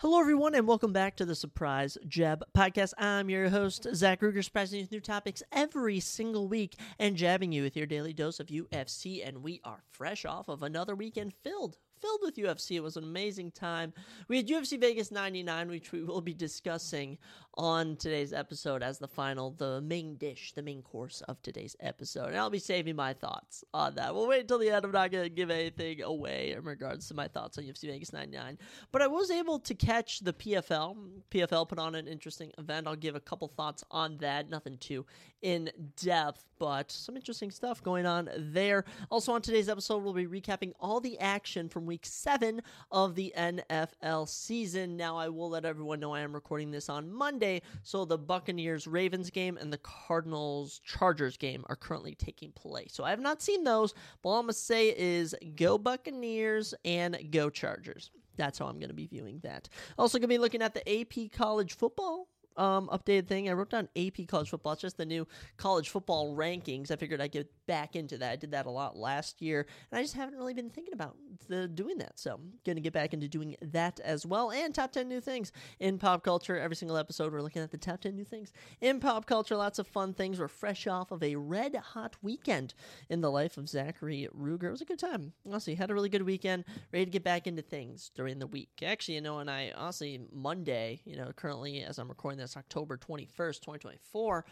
Hello, everyone, and welcome back to the Surprise Jab Podcast. I'm your host, Zach Ruger, surprising you with new topics every single week and jabbing you with your daily dose of UFC. And we are fresh off of another weekend filled with UFC. It was an amazing time. We had UFC Vegas 99, which we will be discussing on today's episode as the main dish, the main course of today's episode. And I'll be saving my thoughts on that. We'll wait until the end. I'm not going to give anything away in regards to my thoughts on UFC Vegas 99. But I was able to catch the PFL. PFL put on an interesting event. I'll give a couple thoughts on that. Nothing too in depth, but some interesting stuff going on there. Also on today's episode, we'll be recapping all the action from Week 7 of the NFL season. Now, I will let everyone know I am recording this on Monday, so the Buccaneers-Ravens game and the Cardinals-Chargers game are currently taking place. So I have not seen those, but all I'm going to say is go Buccaneers and go Chargers. That's how I'm going to be viewing that. Also going to be looking at the AP College Football updated thing. I wrote down AP College Football. It's just the new college football rankings. I figured I'd get back into that. I did that a lot last year, and I just haven't really been thinking about doing that. So I'm going to get back into doing that as well. And top 10 new things in pop culture. Every single episode, we're looking at the top 10 new things in pop culture. Lots of fun things. We're fresh off of a red hot weekend in the life of Zachary Ruger. It was a good time. Honestly, had a really good weekend. Ready to get back into things during the week. Actually, and I honestly, Monday, currently as I'm recording this, October 21st, 2024,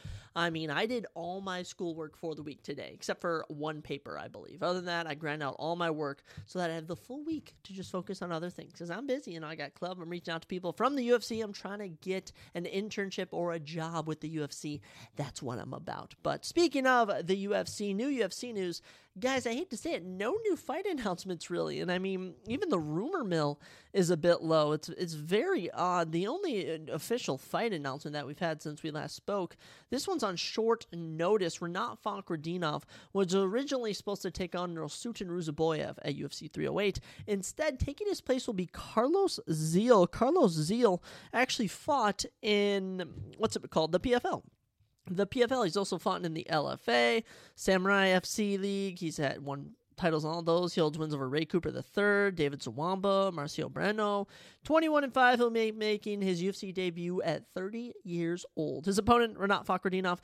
I did all my schoolwork for the week today, except for one paper, I believe. Other than that, I grind out all my work so that I have the full week to just focus on other things, because I'm busy, I got club, I'm reaching out to people from the UFC, I'm trying to get an internship or a job with the UFC. That's what I'm about. But speaking of the UFC, new UFC news, guys, I hate to say it, no new fight announcements really, and even the rumor mill is a bit low. It's very odd. The only official fight announcement that we've had since we last spoke, this one's on short notice. Renat Fakhretdinov was originally supposed to take on Nursultan Ruziboyev at UFC 308. Instead, taking his place will be Carlos Zeal. Carlos Zeal actually fought in, the PFL. The PFL, he's also fought in the LFA, Samurai FC League. He's had won titles on all those. He holds wins over Ray Cooper III, David Zawamba, Marcio Breno. 21-5, he'll be making his UFC debut at 30 years old. His opponent, Renat Fakhretdinov,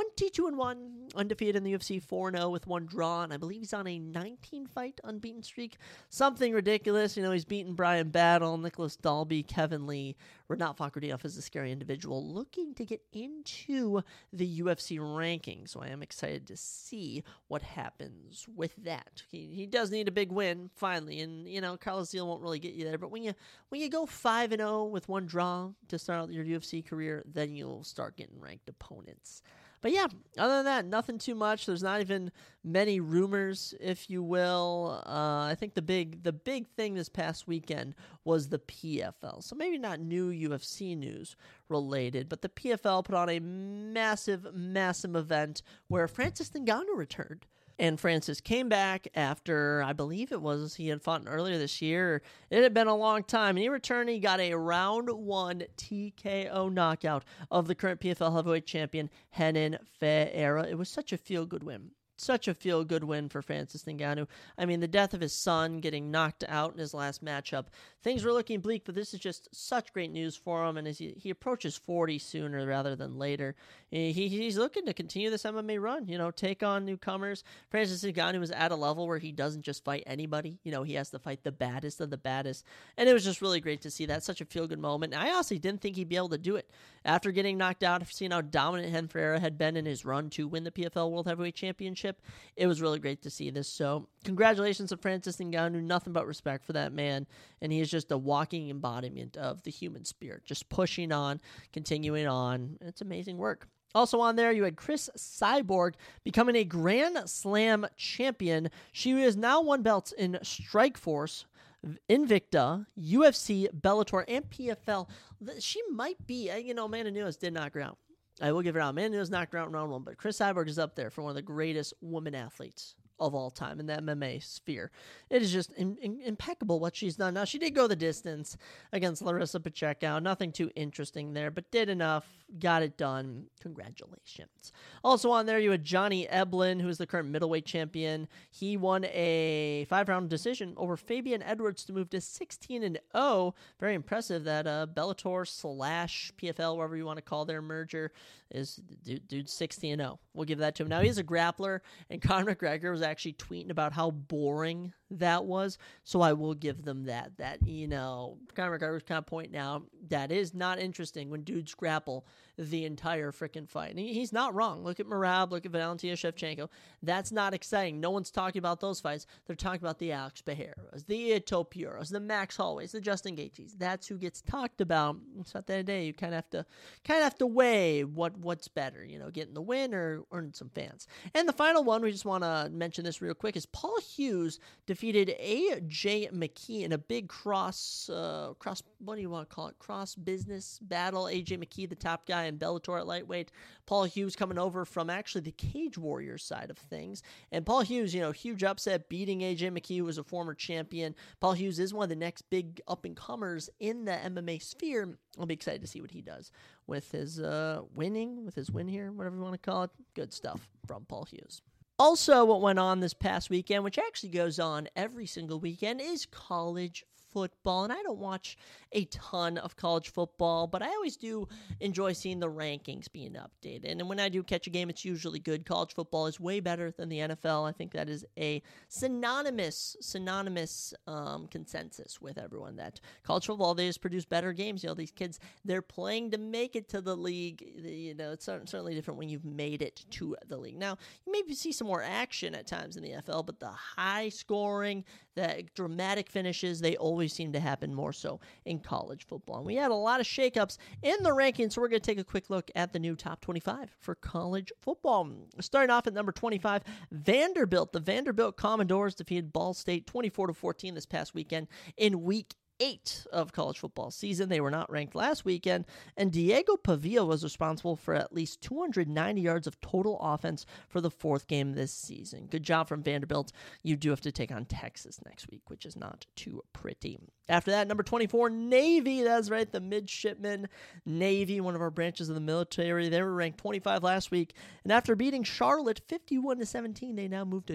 22-1, undefeated in the UFC, 4-0 with one draw, and I believe he's on a 19-fight unbeaten streak. Something ridiculous. He's beaten Brian Battle, Nicholas Dalby, Kevin Lee. Renat Fakhretdinov is a scary individual looking to get into the UFC rankings, so I am excited to see what happens with that. He does need a big win, finally, and, Carlos Zeal won't really get you there, but when you go 5-0 with one draw to start out your UFC career, then you'll start getting ranked opponents. But yeah, other than that, nothing too much. There's not even many rumors, if you will. I think the big thing this past weekend was the PFL. So maybe not new UFC news related, but the PFL put on a massive event where Francis Ngannou returned. And Francis came back after, I believe he had fought earlier this year. It had been a long time. And he returned, he got a round 1 TKO knockout of the current PFL heavyweight champion, Renan Ferreira. It was such a feel-good win. Such a feel-good win for Francis Ngannou. The death of his son, getting knocked out in his last matchup. Things were looking bleak, but this is just such great news for him. And as he approaches 40 sooner rather than later, he's looking to continue this MMA run, take on newcomers. Francis Ngannou is at a level where he doesn't just fight anybody. He has to fight the baddest of the baddest. And it was just really great to see that. Such a feel-good moment. And I honestly didn't think he'd be able to do it. After getting knocked out, after seeing how dominant Renan Ferreira had been in his run to win the PFL World Heavyweight Championship, it was really great to see this. So congratulations to Francis Ngannou. Nothing but respect for that man. And he is just a walking embodiment of the human spirit. Just pushing on, continuing on. It's amazing work. Also on there, you had Cris Cyborg becoming a Grand Slam champion. She has now won belts in Strikeforce, Invicta, UFC, Bellator, and PFL. She might be, Amanda Nunes did knock her out. I will give her out. Amanda Nunes knocked her out in round 1, but Cris Cyborg is up there for one of the greatest women athletes of all time in the MMA sphere. It is just impeccable what she's done. Now, she did go the distance against Larissa Pacheco. Nothing too interesting there, but did enough, got it done. Congratulations. Also on there, you had Johnny Eblen, who is the current middleweight champion. He won a 5-round decision over Fabian Edwards to move to 16-0. Very impressive that Bellator/PFL, whatever you want to call their merger, is dude 60-0. We'll give that to him. Now, he's a grappler, and Conor McGregor was actually tweeting about how boring that was, so I will give them that. Conor McGregor was kind of pointing out that is not interesting when dudes grapple the entire freaking fight. And he's not wrong. Look at Merab, look at Valentina Shevchenko. That's not exciting. No one's talking about those fights. They're talking about the Alex Bejeros, the Ito Puros, the Max Holloway's, the Justin Gaethjes. That's who gets talked about. So at the end of the day, you kind of have to weigh what's better, getting the win or earning some fans. And the final one, we just want to mention this real quick, is Paul Hughes defeated AJ McKee in a big cross business battle. AJ McKee, the top guy in Bellator at lightweight. Paul Hughes coming over from actually the Cage Warriors side of things. And Paul Hughes, huge upset, beating AJ McKee, who was a former champion. Paul Hughes is one of the next big up-and-comers in the MMA sphere. I'll be excited to see what he does with his win here, whatever you want to call it. Good stuff from Paul Hughes. Also, what went on this past weekend, which actually goes on every single weekend, is college football. And I don't watch a ton of college football, but I always do enjoy seeing the rankings being updated. And when I do catch a game, it's usually good. College football is way better than the NFL. I think that is a synonymous consensus with everyone, that college football, they just produce better games. These kids, they're playing to make it to the league. It's certainly different when you've made it to the league. Now, you maybe see some more action at times in the NFL, but the high scoring, the dramatic finishes, they always seem to happen more so in college football. And we had a lot of shakeups in the rankings, so we're going to take a quick look at the new top 25 for college football. Starting off at number 25, Vanderbilt. The Vanderbilt Commodores defeated Ball State 24-14 this past weekend in Week 8 of college football season. They were not ranked last weekend, and Diego Pavia was responsible for at least 290 yards of total offense for the 4th game this season. Good job from Vanderbilt. You do have to take on Texas next week, which is not too pretty. After that, number 24, Navy. That's right, the midshipmen Navy, one of our branches of the military. They were ranked 25 last week, and after beating Charlotte 51-17, they now moved to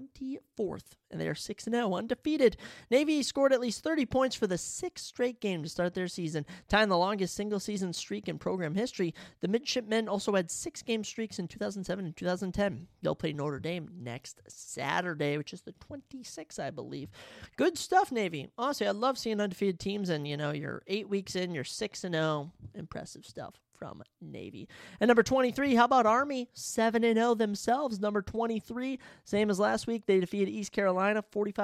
24th, and they are 6-0, undefeated. Navy scored at least 30 points for the 6th straight game to start their season, tying the longest single-season streak in program history. The midshipmen also had 6-game streaks in 2007 and 2010. They'll play Notre Dame next Saturday, which is the 26th, I believe. Good stuff, Navy. Honestly, I love seeing undefeated teams, and you're 8 weeks in, you're 6-0. Impressive stuff from Navy. And number 23, how about Army? 7-0 themselves. Number 23, same as last week, they defeated East Carolina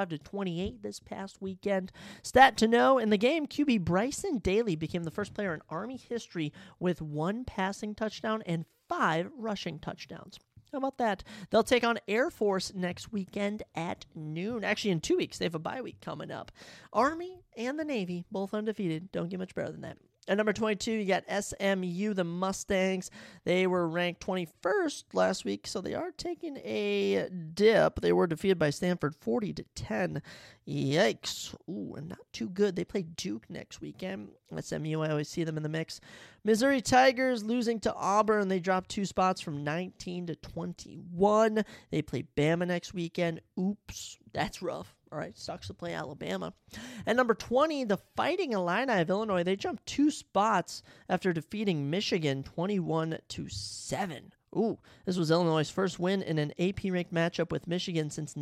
45-28 this past weekend. Stat to know, in the game, QB Bryson Daly became the first player in Army history with 1 passing touchdown and 5 rushing touchdowns. How about that? They'll take on Air Force next weekend at noon. Actually, in 2 weeks, they have a bye week coming up. Army and the Navy, both undefeated. Don't get much better than that. At number 22, you got SMU, the Mustangs. They were ranked 21st last week, so they are taking a dip. They were defeated by Stanford 40-10. Yikes. Ooh, and not too good. They play Duke next weekend. SMU, I always see them in the mix. Missouri Tigers losing to Auburn. They dropped 2 spots from 19-21. They play Bama next weekend. Oops, that's rough. All right, sucks to play Alabama. At number 20, the Fighting Illini of Illinois. They jumped 2 spots after defeating Michigan 21-7. Ooh, this was Illinois' first win in an AP-ranked matchup with Michigan since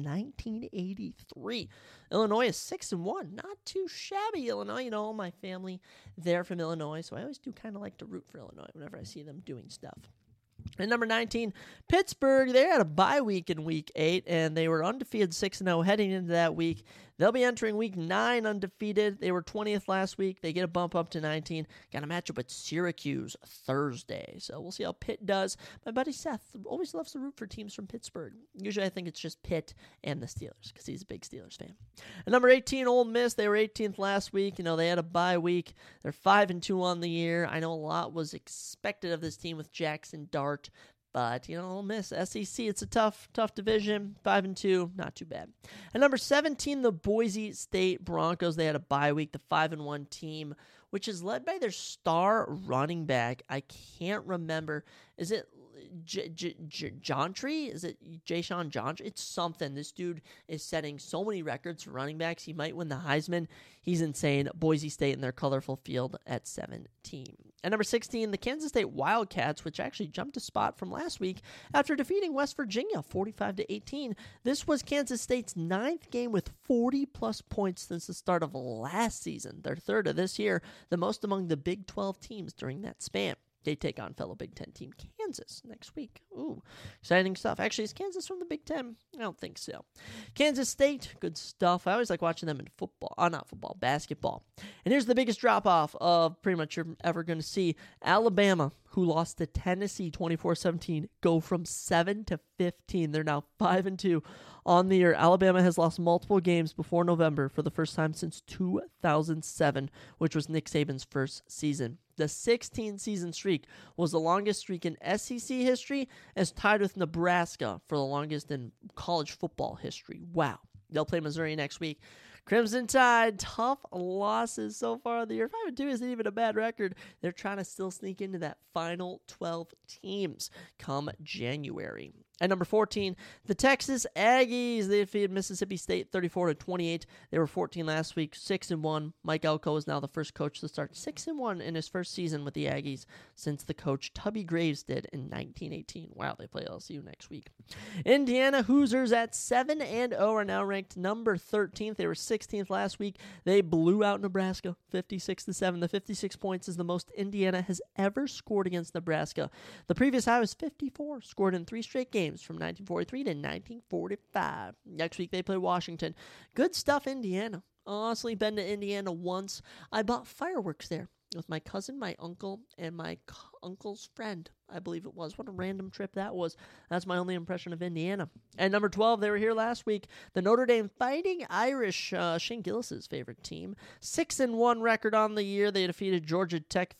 1983. Illinois is 6-1. Not too shabby, Illinois. All my family, they're from Illinois, so I always do kind of like to root for Illinois whenever I see them doing stuff. At number 19, Pittsburgh. They had a bye week in Week 8, and they were undefeated 6-0 heading into that week. They'll be entering Week 9 undefeated. They were 20th last week. They get a bump up to 19. Got a matchup with Syracuse Thursday. So we'll see how Pitt does. My buddy Seth always loves to root for teams from Pittsburgh. Usually I think it's just Pitt and the Steelers because he's a big Steelers fan. At number 18, Ole Miss. They were 18th last week. They had a bye week. They're 5-2 on the year. I know a lot was expected of this team with Jackson Dart But, Ole Miss, SEC, it's a tough division. 5-2, not too bad. At number 17, the Boise State Broncos. They had a bye week, the 5-1 team, which is led by their star running back. I can't remember. Is it Jontry? Is it Jayshon Jontry? It's something. This dude is setting so many records for running backs. He might win the Heisman. He's insane. Boise State in their colorful field at 17. At number 16, the Kansas State Wildcats, which actually jumped a spot from last week after defeating West Virginia 45-18. This was Kansas State's 9th game with 40-plus points since the start of last season. Their third of this year, the most among the Big 12 teams during that span. They take on fellow Big Ten team Kansas next week. Ooh, exciting stuff. Actually, is Kansas from the Big Ten? I don't think so. Kansas State, good stuff. I always like watching them in basketball. And here's the biggest drop-off of pretty much you're ever going to see. Alabama, who lost to Tennessee 24-17, go from 7 to 15. They're now 5-2 on the year. Alabama has lost multiple games before November for the first time since 2007, which was Nick Saban's first season. The 16-season streak was the longest streak in SEC history, as tied with Nebraska for the longest in college football history. Wow. They'll play Missouri next week. Crimson Tide, tough losses so far of the year. 5-2 isn't even a bad record. They're trying to still sneak into that final 12 teams come January. At number 14, the Texas Aggies. They defeated Mississippi State 34-28. They were 14 last week, 6-1. Mike Elko is now the first coach to start 6-1 in his first season with the Aggies since the coach Tubby Graves did in 1918. Wow, they play LSU next week. Indiana Hoosiers at 7-0 are now ranked number 13th. They were 16th last week. They blew out Nebraska 56-7. The 56 points is the most Indiana has ever scored against Nebraska. The previous high was 54, scored in 3 straight games from 1943 to 1945. Next week they play Washington. Good stuff, Indiana. Honestly, been to Indiana once. I bought fireworks there with my cousin, my uncle, and my uncle's friend, I believe it was. What a random trip that was. That's my only impression of Indiana. At number 12, they were here last week. The Notre Dame Fighting Irish, Shane Gillis' favorite team. 6-1 record on the year. They defeated Georgia Tech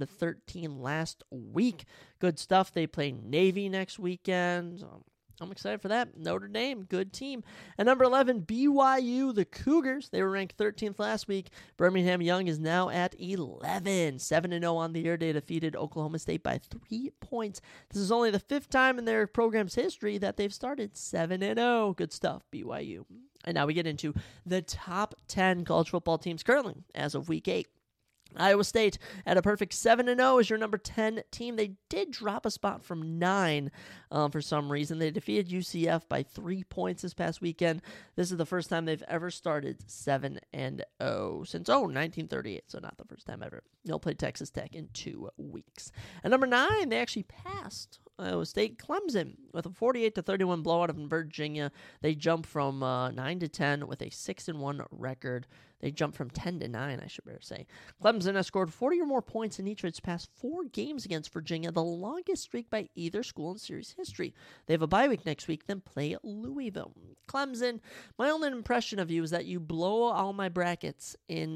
31-13 last week. Good stuff. They play Navy next weekend. I'm excited for that. Notre Dame, good team. At number 11, BYU, the Cougars. They were ranked 13th last week. Birmingham Young is now at 11. 7-0 on the year. They defeated Oklahoma State by 3 points. This is only the 5th time in their program's history that they've started 7-0. Good stuff, BYU. And now we get into the top 10 college football teams currently as of week 8. Iowa State at a perfect 7-0 is your number 10 team. They did drop a spot from 9 for some reason. They defeated UCF by 3 points this past weekend. This is the first time they've ever started 7-0 since 1938, so not the first time ever. They'll play Texas Tech in 2 weeks. At number 9, they actually passed Iowa State Clemson with a 48-31 blowout of Virginia. They jumped from 9-10 with a 6-1 record. They jumped from 10-9, I should better say. Clemson has scored 40 or more points in each of its past 4 games against Virginia, the longest streak by either school in series history. They have a bye week next week, then play Louisville. Clemson, my only impression of you is that you blow all my brackets in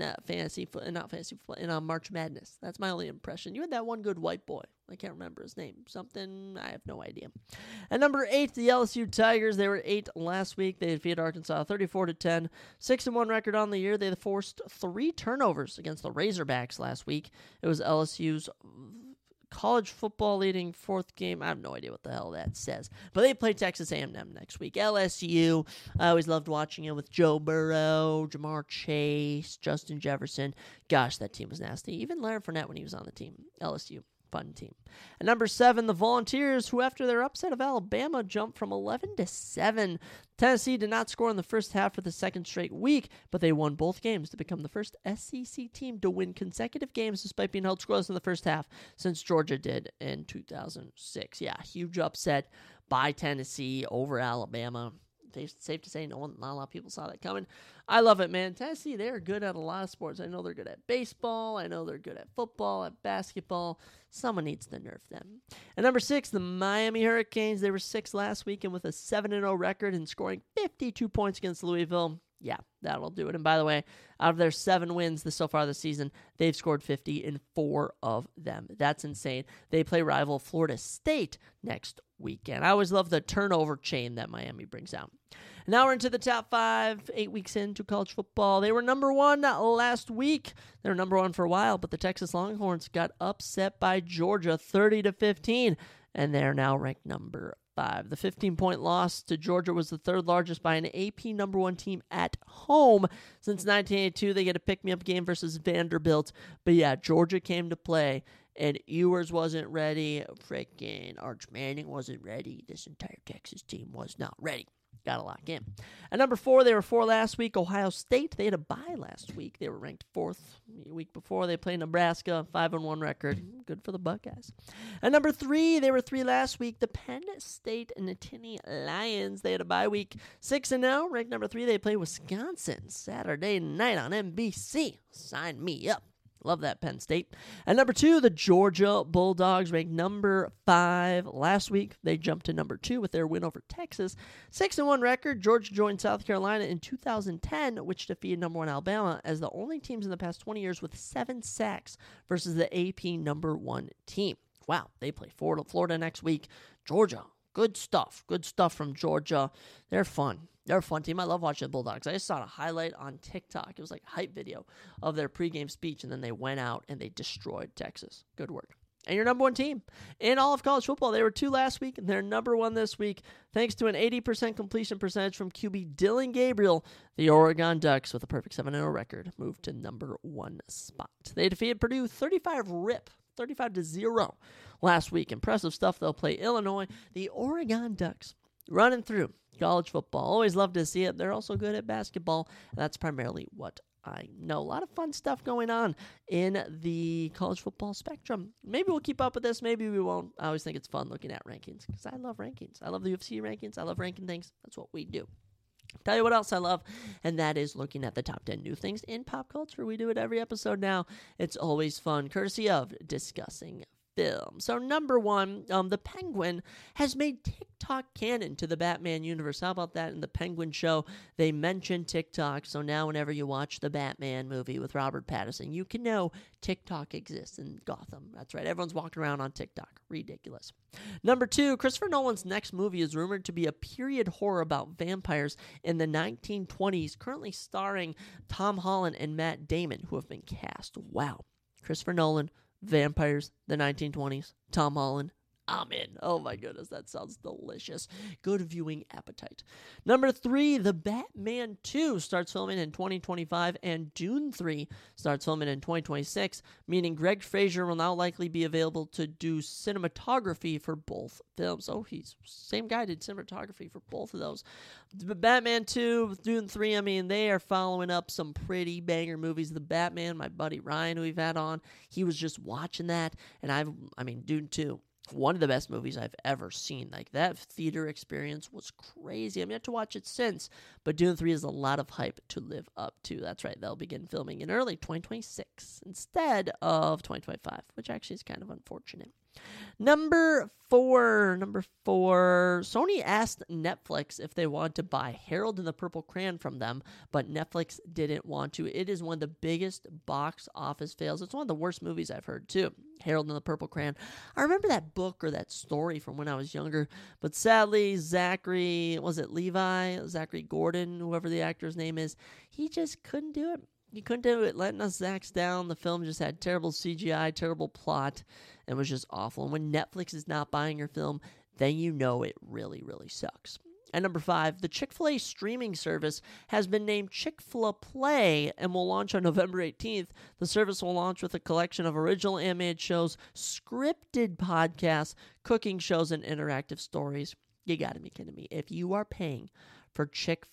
March Madness. That's my only impression. You had that one good white boy. I can't remember his name. Something, I have no idea. At number 8, the LSU Tigers. They were 8 last week. They defeated Arkansas 34-10. 6-1 record on the year. They forced 3 turnovers against the Razorbacks last week. It was LSU's college football leading 4th game. I have no idea what the hell that says. But they play Texas A&M next week. LSU, I always loved watching it with Joe Burrow, Jamar Chase, Justin Jefferson. Gosh, that team was nasty. Even Larry Fournette when he was on the team. LSU. Fun team. At number 7, the Volunteers, who after their upset of Alabama jumped from 11-7. Tennessee did not score in the first half for the second straight week, but they won both games to become the first SEC team to win consecutive games despite being held scoreless in the first half since Georgia did in 2006. Yeah, huge upset by Tennessee over Alabama. It's safe to say not a lot of people saw that coming. I love it, man. Tennessee, they're good at a lot of sports. I know they're good at baseball. I know they're good at football, at basketball. Someone needs to nerf them. At number 6, the Miami Hurricanes. They were 6 last week and with a 7-0 record and scoring 52 points against Louisville. Yeah, that'll do it. And by the way, out of their 7 wins so far this season, they've scored 50 in 4 of them. That's insane. They play rival Florida State next weekend. I always love the turnover chain that Miami brings out. Now we're into the top 5, 8 weeks into college football. They were number 1 last week. They were number 1 for a while, but the Texas Longhorns got upset by Georgia 30-15, and they're now ranked number 5. The 15-point loss to Georgia was the 3rd largest by an AP number 1 team at home. Since 1982, they get a pick-me-up game versus Vanderbilt. But yeah, Georgia came to play, and Ewers wasn't ready. Freaking Arch Manning wasn't ready. This entire Texas team was not ready. Got to lock in. At number 4, they were 4 last week. Ohio State, they had a bye last week. They were ranked 4th the week before. They played Nebraska, 5-1 record. Good for the Buckeyes. At number 3, they were 3 last week. The Penn State and Nittany Lions, they had a bye week. 6-0, ranked number 3. They play Wisconsin Saturday night on NBC. Sign me up. Love that, Penn State. At number 2, the Georgia Bulldogs, ranked number 5 last week. They jumped to number 2 with their win over Texas. 6-1 record. Georgia joined South Carolina in 2010, which defeated number 1 Alabama as the only teams in the past 20 years with 7 sacks versus the AP number 1 team. Wow, they play Florida next week. Georgia, good stuff. Good stuff from Georgia. They're fun. They're a fun team. I love watching the Bulldogs. I just saw a highlight on TikTok. It was like a hype video of their pregame speech, and then they went out and they destroyed Texas. Good work. And your number 1 team in all of college football. They were 2 last week, and they're number 1 this week, thanks to an 80% completion percentage from QB Dillon Gabriel. The Oregon Ducks, with a perfect 7-0 record, moved to number 1 spot. They defeated Purdue 35-0 last week. Impressive stuff. They'll play Illinois. The Oregon Ducks running through college football. Always love to see it. They're also good at basketball. That's primarily what I know. A lot of fun stuff going on in the college football spectrum. Maybe we'll keep up with this. Maybe we won't. I always think it's fun looking at rankings because I love rankings. I love the UFC rankings. I love ranking things. That's what we do. Tell you what else I love, and that is looking at the top 10 new things in pop culture. We do it every episode now. It's always fun, courtesy of Discussing Film. So number 1, the Penguin has made TikTok canon to the Batman universe. How about that? In the Penguin show, they mentioned TikTok. So now whenever you watch the Batman movie with Robert Pattinson, you can know TikTok exists in Gotham. That's right. Everyone's walking around on TikTok. Ridiculous. Number 2, Christopher Nolan's next movie is rumored to be a period horror about vampires in the 1920s, currently starring Tom Holland and Matt Damon, who have been cast. Wow. Christopher Nolan, vampires, the 1920s, Tom Holland. I'm in. Oh my goodness, that sounds delicious. Good viewing appetite. Number 3, The Batman 2 starts filming in 2025, and Dune 3 starts filming in 2026, meaning Greg Fraser will now likely be available to do cinematography for both films. Oh, he's same guy did cinematography for both of those. The Batman 2, Dune 3, I mean, they are following up some pretty banger movies. The Batman, my buddy Ryan, who we've had on, he was just watching that, and Dune 2. One of the best movies I've ever seen. Like, that theater experience was crazy. I'm yet to watch it since, but Dune 3 is a lot of hype to live up to. That's right, they'll begin filming in early 2026 instead of 2025, which actually is kind of unfortunate. Number four, Sony asked Netflix if they want to buy Harold and the Purple Crayon from them, but Netflix didn't want to. It is one of the biggest box office fails. It's one of the worst movies I've heard, too. Harold and the Purple Crayon. I remember that book or that story from when I was younger, but sadly, Zachary Gordon, whoever the actor's name is, he just couldn't do it. He couldn't do it, letting us Zachs down. The film just had terrible CGI, terrible plot, and was just awful. And when Netflix is not buying your film, then you know it really, really sucks. At number 5, the Chick-fil-A streaming service has been named Chick-fil-A Play and will launch on November 18th. The service will launch with a collection of original animated shows, scripted podcasts, cooking shows, and interactive stories. You gotta be kidding me. If you are paying for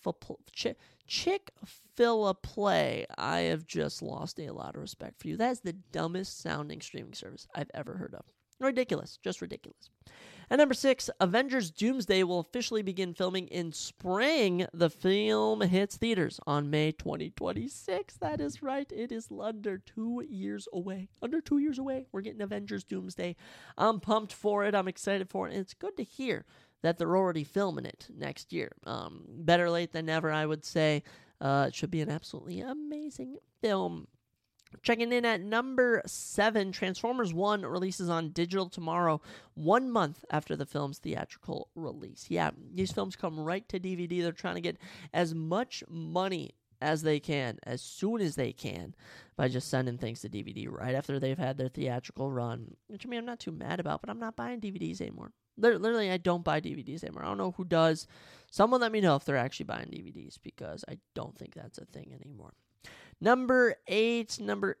Chick-fil-A Play, I have just lost a lot of respect for you. That is the dumbest sounding streaming service I've ever heard of. Ridiculous. Just ridiculous. At number 6, Avengers Doomsday will officially begin filming in spring. The film hits theaters on May 2026. That is right. It is under 2 years away. Under 2 years away. We're getting Avengers Doomsday. I'm pumped for it. I'm excited for it. And it's good to hear that they're already filming it next year. Better late than never, I would say. It should be an absolutely amazing film. Checking in at number 7, Transformers 1 releases on digital tomorrow, 1 month after the film's theatrical release. Yeah, these films come right to DVD. They're trying to get as much money as they can, as soon as they can, by just sending things to DVD right after they've had their theatrical run, which, I mean, I'm not too mad about, but I'm not buying DVDs anymore. Literally, I don't buy DVDs anymore. I don't know who does. Someone let me know if they're actually buying DVDs, because I don't think that's a thing anymore. Number 8.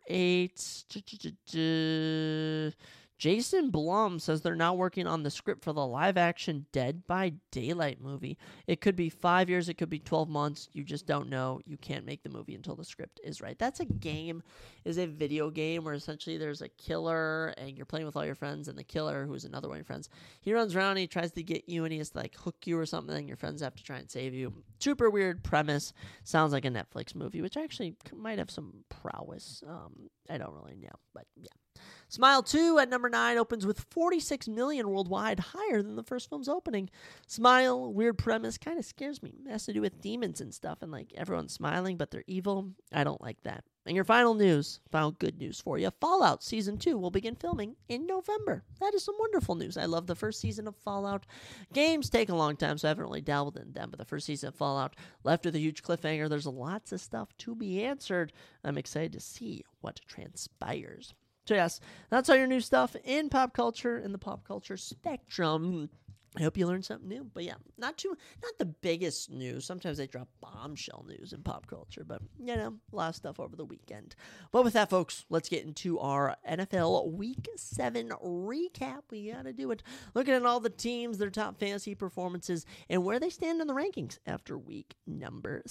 Jason Blum says they're now working on the script for the live-action Dead by Daylight movie. It could be 5 years, it could be 12 months. You just don't know. You can't make the movie until the script is right. That's a game, is a video game where essentially there's a killer and you're playing with all your friends, and the killer, who's another one of your friends, he runs around and he tries to get you and he has to like hook you or something, and your friends have to try and save you. Super weird premise. Sounds like a Netflix movie, which actually might have some prowess. I don't really know, but yeah. Smile 2 at number 9 opens with 46 million worldwide, higher than the first film's opening. Smile, weird premise, kind of scares me. It has to do with demons and stuff, and like everyone's smiling, but they're evil. I don't like that. And your final good news for you. Fallout Season 2 will begin filming in November. That is some wonderful news. I love the first season of Fallout. Games take a long time, so I haven't really dabbled in them, but the first season of Fallout left with a huge cliffhanger. There's lots of stuff to be answered. I'm excited to see what transpires. So yes, that's all your new stuff in pop culture, in the pop culture spectrum. I hope you learned something new. But yeah, not the biggest news. Sometimes they drop bombshell news in pop culture, but you know, a lot of stuff over the weekend. But with that, folks, let's get into our NFL Week 7 recap. We gotta do it. Looking at all the teams, their top fantasy performances, and where they stand in the rankings after week number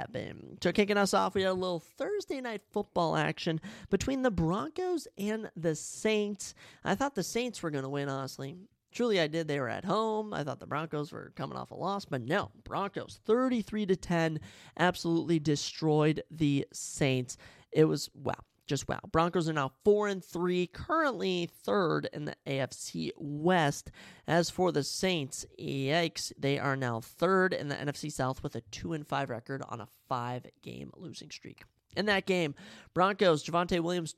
7. So kicking us off, we had a little Thursday night football action between the Broncos and the Saints. I thought the Saints were gonna win, honestly. Truly, I did. They were at home. I thought the Broncos were coming off a loss, but no. Broncos 33-10 absolutely destroyed the Saints. It was wow. Just wow. Broncos are now 4-3, currently third in the AFC West. As for the Saints, yikes, they are now third in the NFC South with a 2-5 record on a 5-game losing streak. In that game, Broncos, Javonte Williams,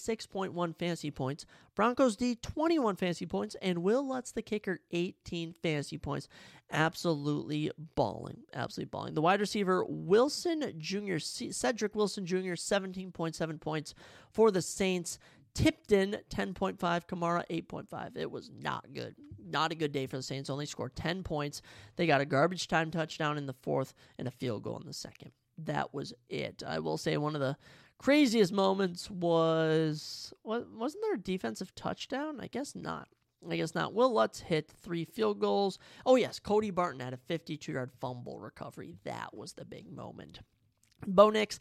26.1 fantasy points. Broncos D, 21 fantasy points. And Will Lutz, the kicker, 18 fantasy points. Absolutely balling. Absolutely balling. The wide receiver, Wilson Jr., Cedric Wilson Jr., 17.7 points for the Saints. Tipton, 10.5. Kamara, 8.5. It was not good. Not a good day for the Saints. Only scored 10 points. They got a garbage time touchdown in the fourth and a field goal in the second. That was it. I will say one of the craziest moments wasn't there a defensive touchdown? I guess not. Will Lutz hit 3 field goals. Oh, yes. Cody Barton had a 52-yard fumble recovery. That was the big moment. Bo Nix,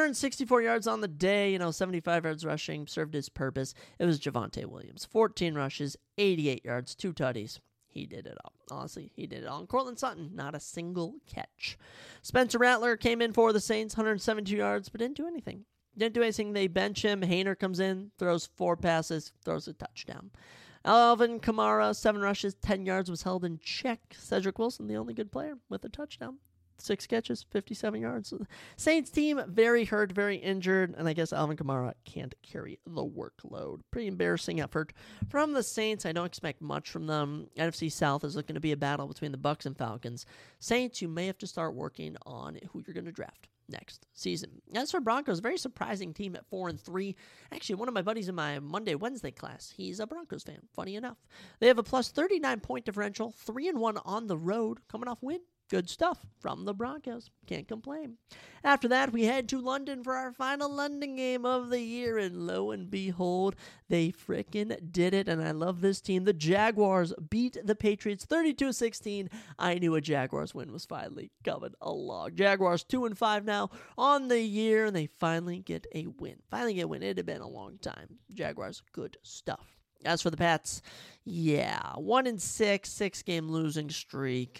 164 yards on the day, 75 yards rushing, served his purpose. It was Javonte Williams, 14 rushes, 88 yards, 2 tutties. He did it all. Honestly, he did it all. And Cortland Sutton, not a single catch. Spencer Rattler came in for the Saints, 172 yards, but didn't do anything. They bench him. Hayner comes in, throws 4 passes, throws a touchdown. Alvin Kamara, 7 rushes, 10 yards, was held in check. Cedric Wilson, the only good player, with a touchdown. 6 catches, 57 yards. Saints team, very hurt, very injured, and I guess Alvin Kamara can't carry the workload. Pretty embarrassing effort from the Saints. I don't expect much from them. NFC South is looking to be a battle between the Bucs and Falcons. Saints, you may have to start working on who you're going to draft next season. As for Broncos, very surprising team at 4-3. Actually, one of my buddies in my Wednesday class, he's a Broncos fan, funny enough. They have a plus 39 point differential, 3-1 on the road, coming off win. Good stuff from the Broncos. Can't complain. After that, we head to London for our final London game of the year, and lo and behold, they frickin' did it, and I love this team. The Jaguars beat the Patriots 32-16. I knew a Jaguars win was finally coming along. Jaguars 2-5 now on the year, and they finally get a win. It had been a long time. Jaguars, good stuff. As for the Pats, 1-6, 6-game losing streak.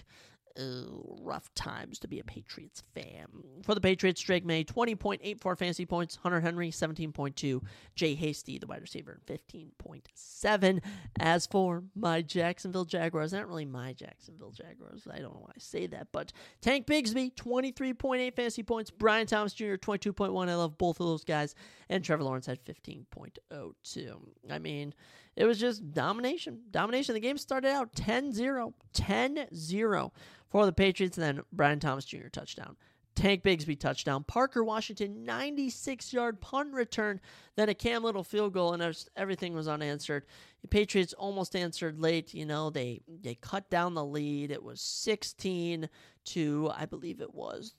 rough times to be a Patriots fan. For the Patriots, Drake May, 20.84 fantasy points. Hunter Henry, 17.2. Jay Hasty, the wide receiver, 15.7. As for my Jacksonville Jaguars, not really my Jacksonville Jaguars. I don't know why I say that, but Tank Bigsby, 23.8 fantasy points. Brian Thomas Jr., 22.1. I love both of those guys. And Trevor Lawrence had 15.02. I mean, it was just domination. Domination. The game started out 10-0. 10-0 for the Patriots, and then Brian Thomas Jr. touchdown. Tank Bigsby touchdown. Parker Washington, 96-yard punt return. Then a Cam Little field goal, and everything was unanswered. The Patriots almost answered late. They cut down the lead. It was 16 to, I believe it was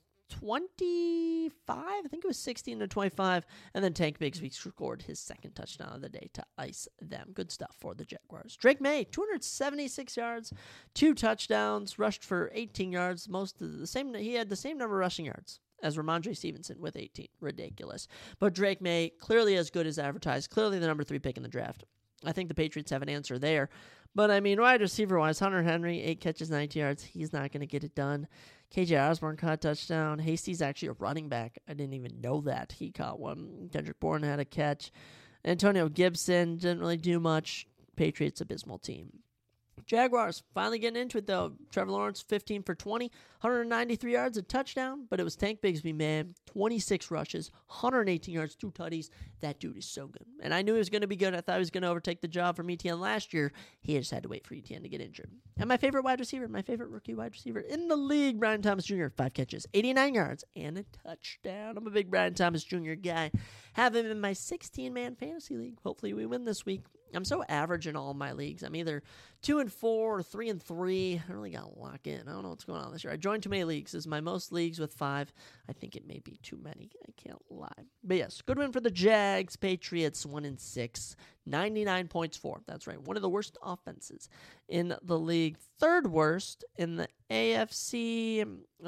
25. I think it was 16-25. And then Tank Bigsby scored his second touchdown of the day to ice them. Good stuff for the Jaguars. Drake May, 276 yards, 2 touchdowns, rushed for 18 yards. He had the same number of rushing yards as Ramondre Stevenson with 18. Ridiculous. But Drake May, clearly as good as advertised, clearly the number 3 pick in the draft. I think the Patriots have an answer there. But, I mean, wide receiver-wise, Hunter Henry, 8 catches, 90 yards. He's not going to get it done. KJ Osborne caught a touchdown. Hasty's actually a running back. I didn't even know that. He caught one. Kendrick Bourne had a catch. Antonio Gibson didn't really do much. Patriots, abysmal team. Jaguars finally getting into it, though. Trevor Lawrence, 15 for 20, 193 yards, a touchdown, but it was Tank Bigsby, man. 26 rushes, 118 yards, 2 tutties. That dude is so good. And I knew he was going to be good. I thought he was going to overtake the job from Etienne last year. He just had to wait for Etienne to get injured. And my favorite wide receiver, my favorite rookie wide receiver in the league, Brian Thomas Jr., 5 catches, 89 yards, and a touchdown. I'm a big Brian Thomas Jr. guy. Have him in my 16-man fantasy league. Hopefully we win this week. I'm so average in all of my leagues. I'm either 2-4 or 3-3. I really got to lock in. I don't know what's going on this year. I joined too many leagues. This is my most leagues with 5. I think it may be too many. I can't lie. But yes, good win for the Jags. Patriots 1-6. 99 points for. That's right. One of the worst offenses in the league. Third worst in the AFC.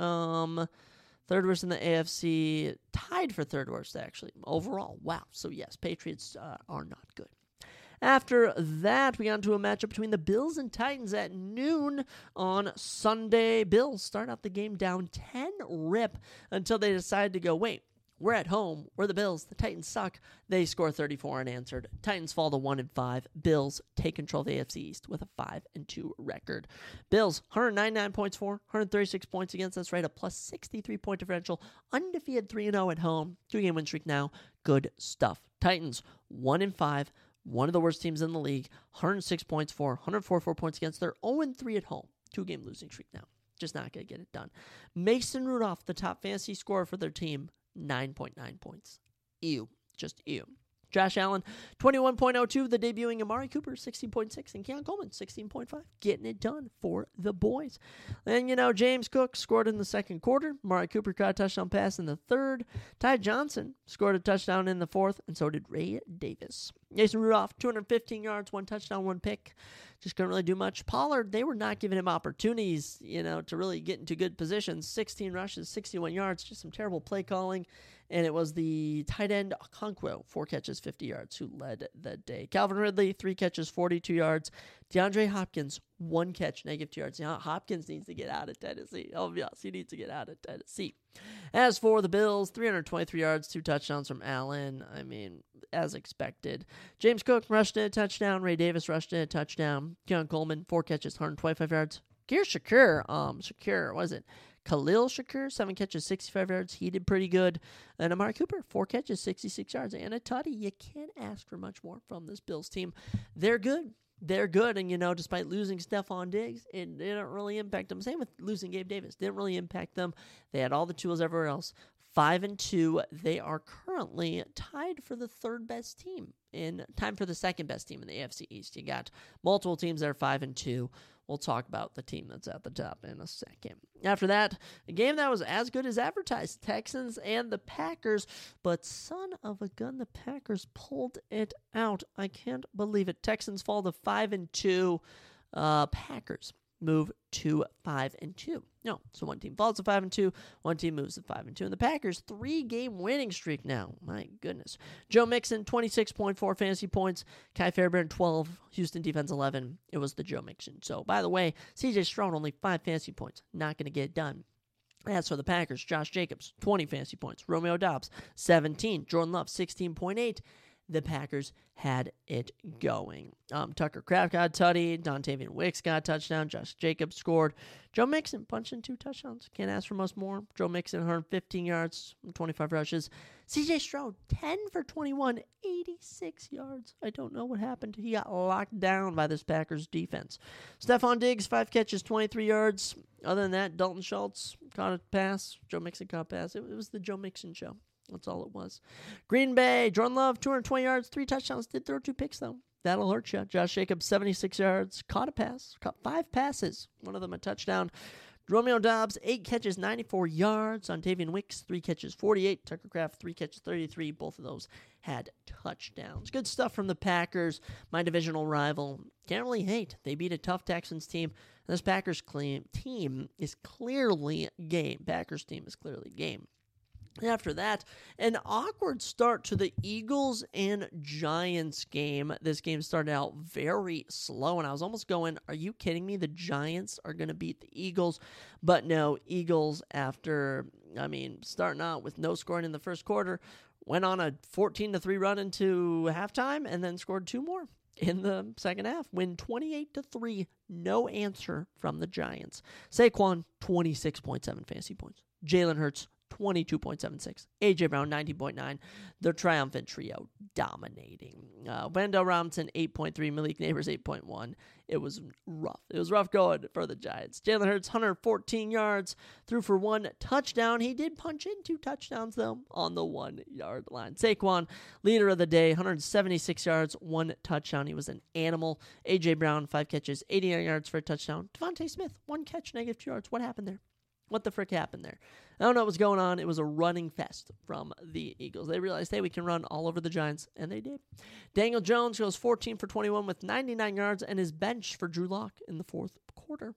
Third worst in the AFC. Tied for third worst, actually. Overall. Wow. So yes, Patriots are not good. After that, we got into a matchup between the Bills and Titans at noon on Sunday. Bills start out the game down 10-rip until they decide to go, wait, we're at home. We're the Bills. The Titans suck. They score 34 unanswered. Titans fall to 1-5. Bills take control of the AFC East with a 5-2 record. Bills, 199 points for, 136 points against. That's right, a plus 63-point differential. Undefeated 3-0 at home. 2-game win streak now. Good stuff. Titans, 1-5. One of the worst teams in the league, 106 points for, 144 points against. They're 0-3 at home. 2-game losing streak now. Just not going to get it done. Mason Rudolph, the top fantasy scorer for their team, 9.9 points. Ew. Just ew. Josh Allen, 21.02. The debuting Amari Cooper, 16.6. And Keon Coleman, 16.5. Getting it done for the boys. And, James Cook scored in the second quarter. Amari Cooper caught a touchdown pass in the third. Ty Johnson scored a touchdown in the fourth. And so did Ray Davis. Mason Rudolph, 215 yards, 1 touchdown, 1 pick. Just couldn't really do much. Pollard, they were not giving him opportunities, to really get into good positions. 16 rushes, 61 yards, just some terrible play calling. And it was the tight end Okonkwo, 4 catches, 50 yards, who led the day. Calvin Ridley, 3 catches, 42 yards. DeAndre Hopkins, 1 catch, -2 yards. Hopkins needs to get out of Tennessee. Oh, yes, he needs to get out of Tennessee. As for the Bills, 323 yards, 2 touchdowns from Allen. I mean, as expected. James Cook rushed in a touchdown. Ray Davis rushed in a touchdown. Keon Coleman, 4 catches, 125 yards. Khalil Shakir, 7 catches, 65 yards. He did pretty good. And Amari Cooper, 4 catches, 66 yards. And a tutty. You can't ask for much more from this Bills team. They're good. They're good. And, despite losing Stephon Diggs, it didn't really impact them. Same with losing Gabe Davis. Didn't really impact them. They had all the tools everywhere else. 5-2. They are currently tied for the third best team. In time for the second best team in the AFC East. You got multiple teams that are 5-2. We'll talk about the team that's at the top in a second. After that, a game that was as good as advertised, Texans and the Packers, but son of a gun, the Packers pulled it out. I can't believe it. Texans fall to 5-2. Packers move to 5-2. No, so one team falls to 5-2, one team moves to 5-2. And the Packers 3-game winning streak now. My goodness. Joe Mixon 26.4 fantasy points, Kai Fairbairn 12, Houston defense 11. It was the Joe Mixon. So by the way, CJ Stroud only 5 fantasy points. Not going to get it done. As for the Packers, Josh Jacobs 20 fantasy points, Romeo Doubs 17, Jordan Love 16.8. The Packers had it going. Tucker Kraft got a tutty. Dontavian Wicks got a touchdown. Josh Jacobs scored. Joe Mixon punched in 2 touchdowns. Can't ask for much more. Joe Mixon 115 yards, 25 rushes. CJ Stroud 10 for 21, 86 yards. I don't know what happened. He got locked down by this Packers defense. Stephon Diggs 5 catches, 23 yards. Other than that, Dalton Schultz caught a pass. Joe Mixon caught a pass. It was the Joe Mixon show. That's all it was. Green Bay, Jordan Love, 220 yards, 3 touchdowns. Did throw 2 picks, though. That'll hurt you. Josh Jacobs, 76 yards. Caught a pass. Caught 5 passes. One of them a touchdown. Romeo Doubs, 8 catches, 94 yards. Dontavian Wicks, 3 catches, 48. Tucker Kraft, 3 catches, 33. Both of those had touchdowns. Good stuff from the Packers, my divisional rival. Can't really hate. They beat a tough Texans team. This Packers team is clearly game. Packers team is clearly game. After that, an awkward start to the Eagles and Giants game. This game started out very slow, and I was almost going, are you kidding me? The Giants are going to beat the Eagles. But no, Eagles, after, starting out with no scoring in the first quarter, went on a 14-3 run into halftime and then scored 2 more in the second half. Win 28-3, no answer from the Giants. Saquon, 26.7 fantasy points. Jalen Hurts, 22.76. A.J. Brown, 19.9. The triumphant trio dominating. Wendell Robinson, 8.3. Malik Neighbors, 8.1. It was rough. It was rough going for the Giants. Jalen Hurts, 114 yards, threw for 1 touchdown. He did punch in 2 touchdowns, though, on the 1-yard line. Saquon, leader of the day, 176 yards, 1 touchdown. He was an animal. A.J. Brown, 5 catches, 89 yards for a touchdown. Devontae Smith, 1 catch, -2 yards. What happened there? What the frick happened there? I don't know what was going on. It was a running fest from the Eagles. They realized, hey, we can run all over the Giants, and they did. Daniel Jones goes 14 for 21 with 99 yards and is benched for Drew Lock in the 4th quarter.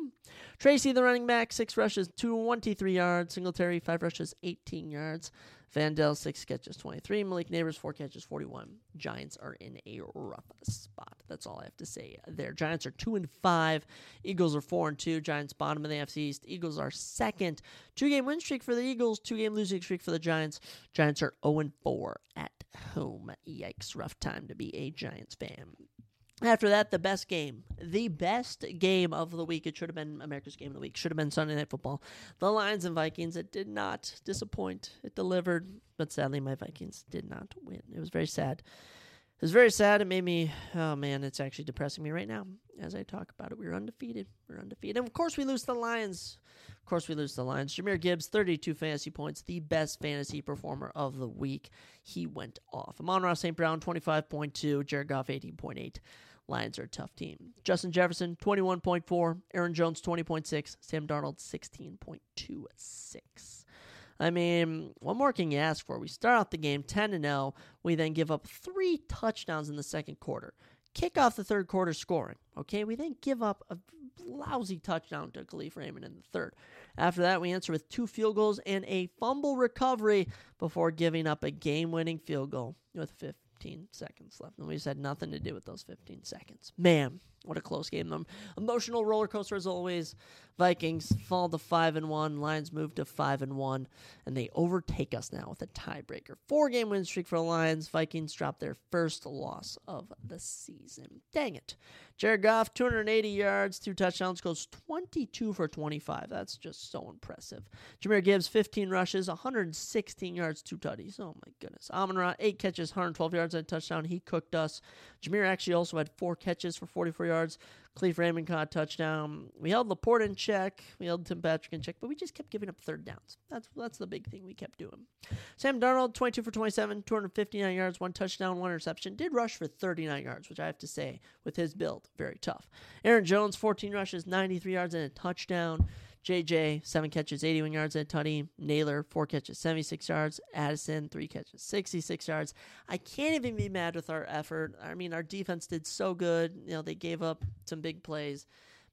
Tracy, the running back, 6 rushes, 223 yards. Singletary, 5 rushes, 18 yards. Vandell, 6 catches, 23. Malik Neighbors, 4 catches, 41. Giants are in a rough spot. That's all I have to say there. Giants are 2-5. Eagles are 4-2. Giants bottom of the AFC East. Eagles are second. 2-game win streak for the Eagles. 2-game losing streak for the Giants. Giants are 0-4 at home. Yikes, rough time to be a Giants fan. After that, the best game of the week. It should have been America's Game of the Week. Should have been Sunday Night Football. The Lions and Vikings. It did not disappoint. It delivered, but sadly, my Vikings did not win. It was very sad. It was very sad. It made me, oh man, it's actually depressing me right now as I talk about it. We were undefeated. And of course, we lose to the Lions. Jahmyr Gibbs, 32 fantasy points, the best fantasy performer of the week. He went off. Amon-Ra St. Brown, 25.2. Jared Goff, 18.8. Lions are a tough team. Justin Jefferson, 21.4. Aaron Jones, 20.6. Sam Darnold, 16.26. What more can you ask for? We start out the game 10-0. We then give up 3 touchdowns in the second quarter. Kick off the third quarter scoring. Okay, we then give up a lousy touchdown to Khalif Raymond in the third. After that, we answer with 2 field goals and a fumble recovery before giving up a game-winning field goal with 15 seconds left. And we just had nothing to do with those 15 seconds. Man, what a close game. Emotional roller coaster as always. Vikings fall to 5-1. Lions move to 5-1. And they overtake us now with a tiebreaker. 4-game win streak for the Lions. Vikings drop their first loss of the season. Dang it. Jared Goff, 280 yards, 2 touchdowns, goes 22 for 25. That's just so impressive. Jahmyr Gibbs, 15 rushes, 116 yards, 2 tutties. Oh my goodness. Amon-Ra, 8 catches, 112 yards and a touchdown. He cooked us. Jahmyr actually also had 4 catches for 44 yards. Khalif Raymond caught a touchdown. We held Laporte in check. We held Tim Patrick in check, but we just kept giving up third downs. That's the big thing we kept doing. Sam Darnold, 22 for 27, 259 yards, 1 touchdown, 1 interception. Did rush for 39 yards, which I have to say, with his build, very tough. Aaron Jones, 14 rushes, 93 yards, and a touchdown. JJ, 7 catches, 81 yards and a tutty. Naylor, 4 catches, 76 yards. Addison, 3 catches, 66 yards. I can't even be mad with our effort. Our defense did so good. They gave up some big plays.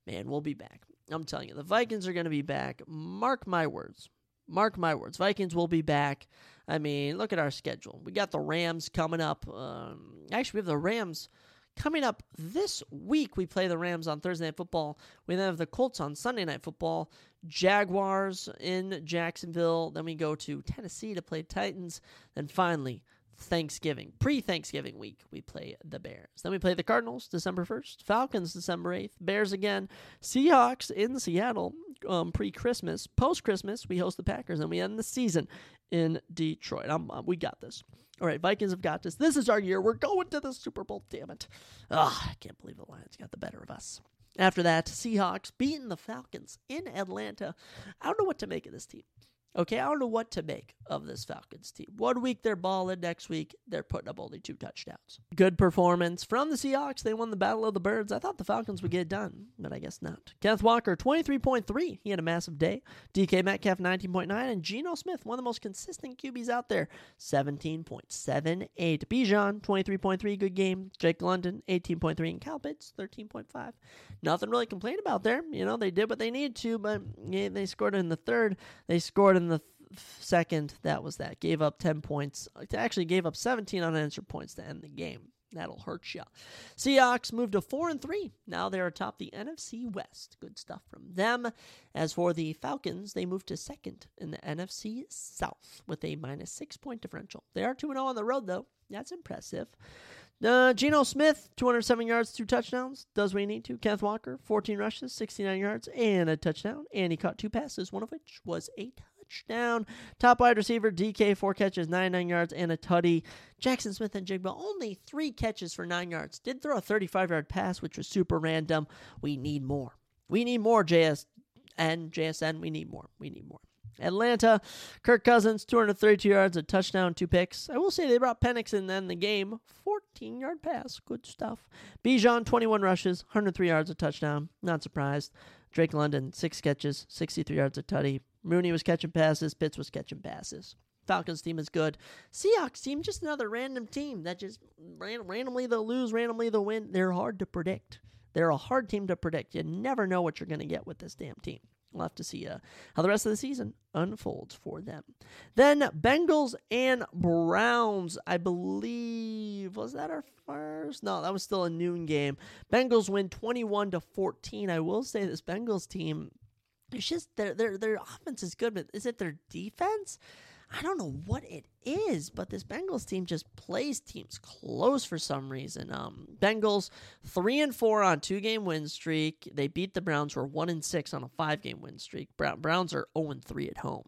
Man, we'll be back. I'm telling you, the Vikings are going to be back. Mark my words. Mark my words. Vikings will be back. I mean, look at our schedule. We got the Rams coming up. Actually, we have the Rams coming up this week. We play the Rams on Thursday Night Football. We then have the Colts on Sunday Night Football. Jaguars in Jacksonville. Then we go to Tennessee to play Titans. Then finally, Thanksgiving, pre-Thanksgiving week, we play the Bears. Then we play the Cardinals December 1st, Falcons December 8th, Bears again, Seahawks in Seattle pre-Christmas. Post-Christmas, we host the Packers, and we end the season in Detroit. We got this. All right, Vikings have got this. This is our year. We're going to the Super Bowl, damn it. I can't believe the Lions got the better of us. After that, Seahawks beating the Falcons in Atlanta. I don't know what to make of this team. Okay, I don't know what to make of this Falcons team. 1 week they're balling, next week they're putting up only 2 touchdowns. Good performance from the Seahawks. They won the Battle of the Birds. I thought the Falcons would get it done, but I guess not. Kenneth Walker, 23.3. He had a massive day. DK Metcalf, 19.9. And Geno Smith, one of the most consistent QBs out there, 17.78. Bijan, 23.3. Good game. Jake London, 18.3. And Kyle Pitts, 13.5. Nothing really to complain about there. You know, they did what they needed to, but they scored in the third. They scored in the second. That was that. Gave up 10 points. Actually gave up 17 unanswered points to end the game. That'll hurt you. Seahawks moved to 4-3. Now they're atop the NFC West. Good stuff from them. As for the Falcons, they moved to second in the NFC South with a -6 point differential. They are 2-0 on the road, though. That's impressive. Geno Smith, 207 yards, 2 touchdowns. Does what he need to. Kenneth Walker, 14 rushes, 69 yards, and a touchdown. And he caught 2 passes, one of which was a touchdown. Top wide receiver, DK, 4 catches, 99 yards, and a tutty. Jackson Smith and Jigba, only 3 catches for 9 yards. Did throw a 35-yard pass, which was super random. We need more. We need more, JSN. We need more. We need more. Atlanta, Kirk Cousins, 232 yards, a touchdown, 2 picks. I will say they brought Penix in then the game. 14-yard pass. Good stuff. Bijan, 21 rushes, 103 yards, a touchdown. Not surprised. Drake London, 6 catches, 63 yards, a tutty. Mooney was catching passes. Pitts was catching passes. Falcons team is good. Seahawks team, just another random team that just randomly they'll lose, randomly they'll win. They're hard to predict. They're a hard team to predict. You never know what you're going to get with this damn team. We'll have to see how the rest of the season unfolds for them. Then Bengals and Browns, I believe. Was that our first? No, that was still a noon game. Bengals win 21-14. I will say this Bengals team, it's just their offense is good, but is it their defense? I don't know what it is, but this Bengals team just plays teams close for some reason. Bengals 3-4 on 2-game win streak. They beat the Browns, who are 1-6 on a 5-game win streak. Browns are 0-3 at home.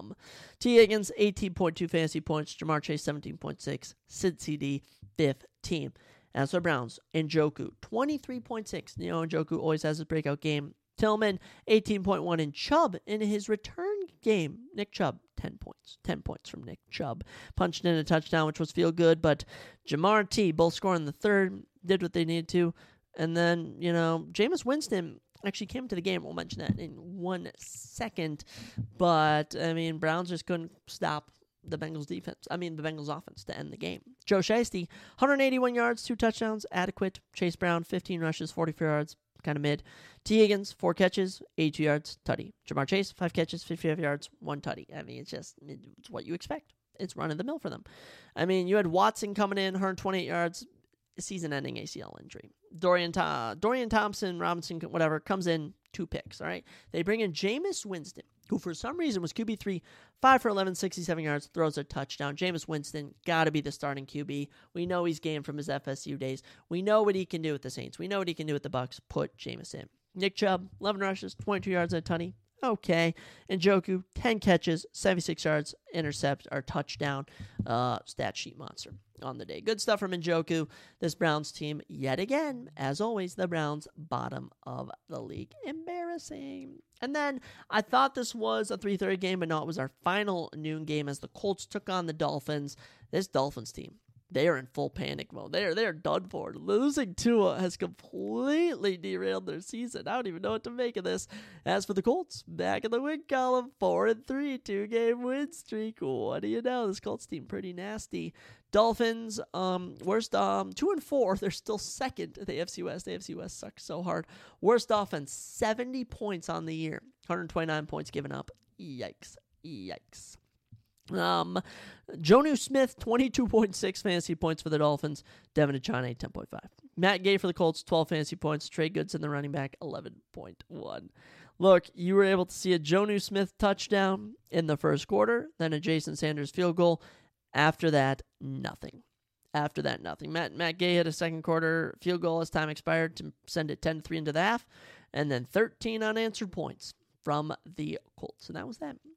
T. Higgins 18.2 fantasy points. Jamar Chase 17.6. Sid CD 15. As for Browns, Njoku 23.6. You know, Njoku always has his breakout game. Tillman, 18.1, and Chubb in his return game. Nick Chubb, 10 points. 10 points from Nick Chubb. Punched in a touchdown, which was feel good, but Jamar T, both scoring the third, did what they needed to. And then, you know, Jameis Winston actually came to the game. We'll mention that in 1 second. But, I mean, Browns just couldn't stop the Bengals offense to end the game. Joe Shiesty, 181 yards, 2 touchdowns, adequate. Chase Brown, 15 rushes, 44 yards. Kind of mid. T. Higgins, 4 catches, 82 yards, tutty. Jamar Chase, 5 catches, 55 yards, 1 tutty. I mean, it's what you expect. It's run of the mill for them. I mean, you had Watson coming in, 128 yards, season-ending ACL injury. Dorian Thompson, Robinson, whatever, comes in, 2 picks, all right? They bring in Jameis Winston, who for some reason was QB3, 5 for 11, 67 yards, throws a touchdown. Jameis Winston, got to be the starting QB. We know he's game from his FSU days. We know what he can do with the Saints. We know what he can do with the Bucs. Put Jameis in. Nick Chubb, 11 rushes, 22 yards and a tutty. Okay. Njoku, 10 catches, 76 yards, intercept, or touchdown. Stat sheet monster on the day. Good stuff from Njoku. This Browns team, yet again, as always, the Browns, bottom of the league. Embarrassing. And then I thought this was a 3:30 game, but no, it was our final noon game as the Colts took on the Dolphins. This Dolphins team, they are in full panic mode. They are done for. Losing Tua has completely derailed their season. I don't even know what to make of this. As for the Colts, back in the win column, 4-3, 2-game win streak. What do you know? This Colts team pretty nasty. Dolphins, worst 2-4. They're still second at the AFC West. The AFC West sucks so hard. Worst offense, 70 points on the year, 129 points given up. Yikes. Jonnu Smith, 22.6 fantasy points for the Dolphins. Devin Achane, 10.5. Matt Gay for the Colts, 12 fantasy points. Trey Goodson, the running back, 11.1. Look, you were able to see a Jonnu Smith touchdown in the first quarter, then a Jason Sanders field goal. After that, nothing. Matt Gay had a second quarter field goal as time expired to send it 10-3 into the half, and then 13 unanswered points from the Colts. And that was that.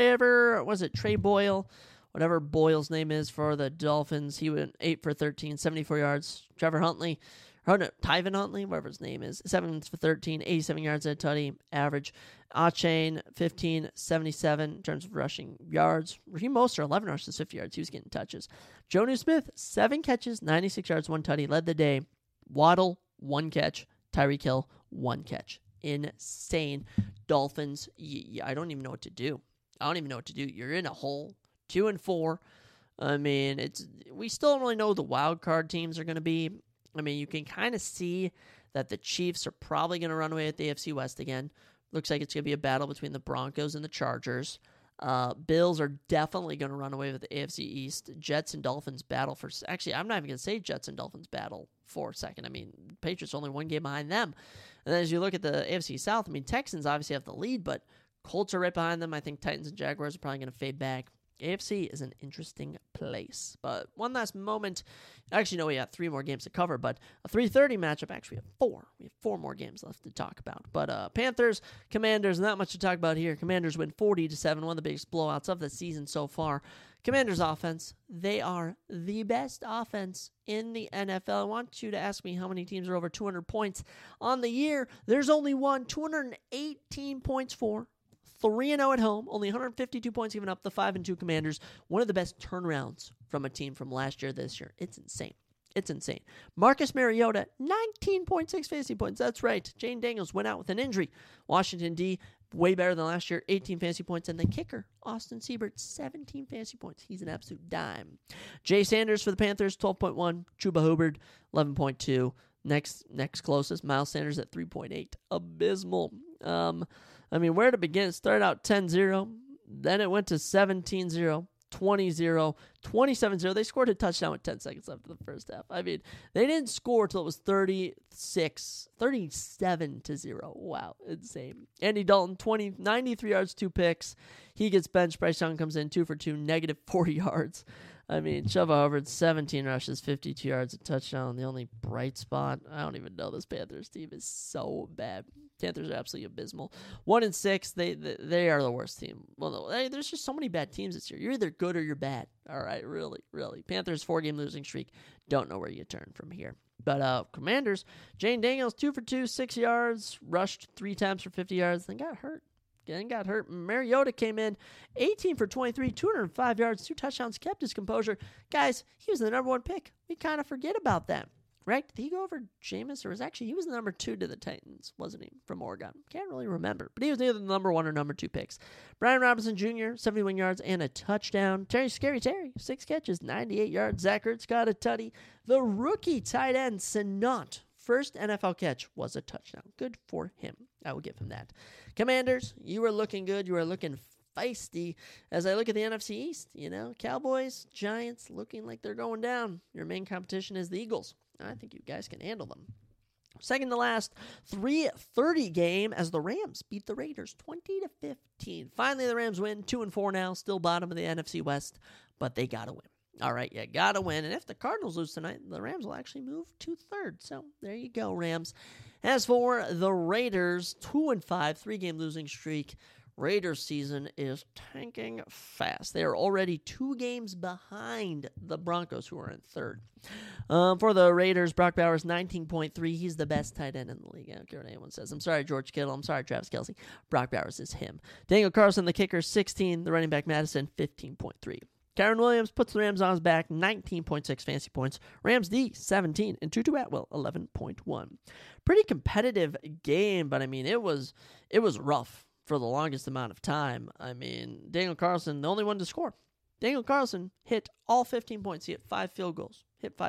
Trey Boyle, whatever Boyle's name is for the Dolphins. He went 8 for 13, 74 yards. Tyven Huntley, whatever his name is, 7 for 13, 87 yards at a tutty, average. Achane, 15, 77 in terms of rushing yards. Raheem Mostert, 11 rushes, 50 yards. He was getting touches. Jonnu Smith, 7 catches, 96 yards, 1 tutty, led the day. Waddle, 1 catch. Tyreek Hill, 1 catch. Insane. Dolphins, I don't even know what to do. You're in a hole, 2-4. I mean, we still don't really know who the wild card teams are going to be. I mean, you can kind of see that the Chiefs are probably going to run away with the AFC West again. Looks like it's going to be a battle between the Broncos and the Chargers. Bills are definitely going to run away with the AFC East. Jets and Dolphins battle for... Actually, I'm not even going to say Jets and Dolphins battle for a second. I mean, Patriots only 1 game behind them. And then as you look at the AFC South, I mean, Texans obviously have the lead, but Colts are right behind them. I think Titans and Jaguars are probably going to fade back. AFC is an interesting place. But one last moment. Actually, no, we have 3 more games to cover, but a 3:30 matchup. Actually, we have 4. We have 4 more games left to talk about. But Panthers, Commanders, not much to talk about here. Commanders win 40-7, one of the biggest blowouts of the season so far. Commanders offense, they are the best offense in the NFL. I want you to ask me how many teams are over 200 points on the year. There's only one, 218 points for. 3-0 at home, only 152 points given up, the 5-2 Commanders. One of the best turnarounds from a team from last year this year. It's insane. Marcus Mariota, 19.6 fantasy points. That's right. Jane Daniels went out with an injury. Washington D, way better than last year, 18 fantasy points. And the kicker, Austin Seibert, 17 fantasy points. He's an absolute dime. Jay Sanders for the Panthers, 12.1. Chuba Hubbard, 11.2. Next closest, Miles Sanders at 3.8. Abysmal. I mean, where to begin? It started out 10-0, then it went to 17-0, 20-0, 27-0. They scored a touchdown with 10 seconds left in the first half. I mean, they didn't score until it was 37-0. Wow, insane. Andy Dalton, 93 yards, 2 picks. He gets benched. Bryce Young comes in 2 for 2, negative 40 yards. I mean, Chuba Hubbard, 17 rushes, 52 yards, a touchdown. The only bright spot. I don't even know. This Panthers team is so bad. Panthers are absolutely abysmal. 1-6. They are the worst team. Well, there's just so many bad teams this year. You're either good or you're bad. All right, really. Panthers 4-game losing streak. Don't know where you turn from here. But Commanders, Jane Daniels, 2 for 2, 6 yards, rushed 3 times for 50 yards, then got hurt. Mariota came in 18 for 23, 205 yards, 2 touchdowns, kept his composure. Guys, he was the number 1 pick. We kind of forget about that, right? Did he go over Jameis, or he was the number 2 to the Titans, wasn't he, from Oregon? Can't really remember, but he was either the number 1 or number 2 picks. Brian Robinson Jr., 71 yards and a touchdown. Scary Terry, 6 catches, 98 yards. Zach Ertz got a tutty. The rookie tight end, Senat, first NFL catch was a touchdown. Good for him. I will give him that. Commanders, you are looking good. You are looking feisty. As I look at the NFC East, Cowboys, Giants, looking like they're going down. Your main competition is the Eagles. I think you guys can handle them. Second to last, 3:30 game as the Rams beat the Raiders 20-15. Finally, the Rams win, 2-4 now, still bottom of the NFC West, but they got to win. All right, you got to win. And if the Cardinals lose tonight, the Rams will actually move to 3rd. So there you go, Rams. As for the Raiders, 2-5, 3-game losing streak. Raiders season is tanking fast. They are already 2 games behind the Broncos, who are in 3rd. For the Raiders, Brock Bowers, 19.3. He's the best tight end in the league. I don't care what anyone says. I'm sorry, George Kittle. I'm sorry, Travis Kelce. Brock Bowers is him. Daniel Carlson, the kicker, 16. The running back, Madison, 15.3. Kyren Williams puts the Rams on his back, 19.6 fantasy points. Rams D, 17. And Tutu Atwell, 11.1. Pretty competitive game, but I mean, it was rough for the longest amount of time. I mean, Daniel Carlson, the only one to score. Daniel Carlson hit all 15 points. He hit 5 field goals.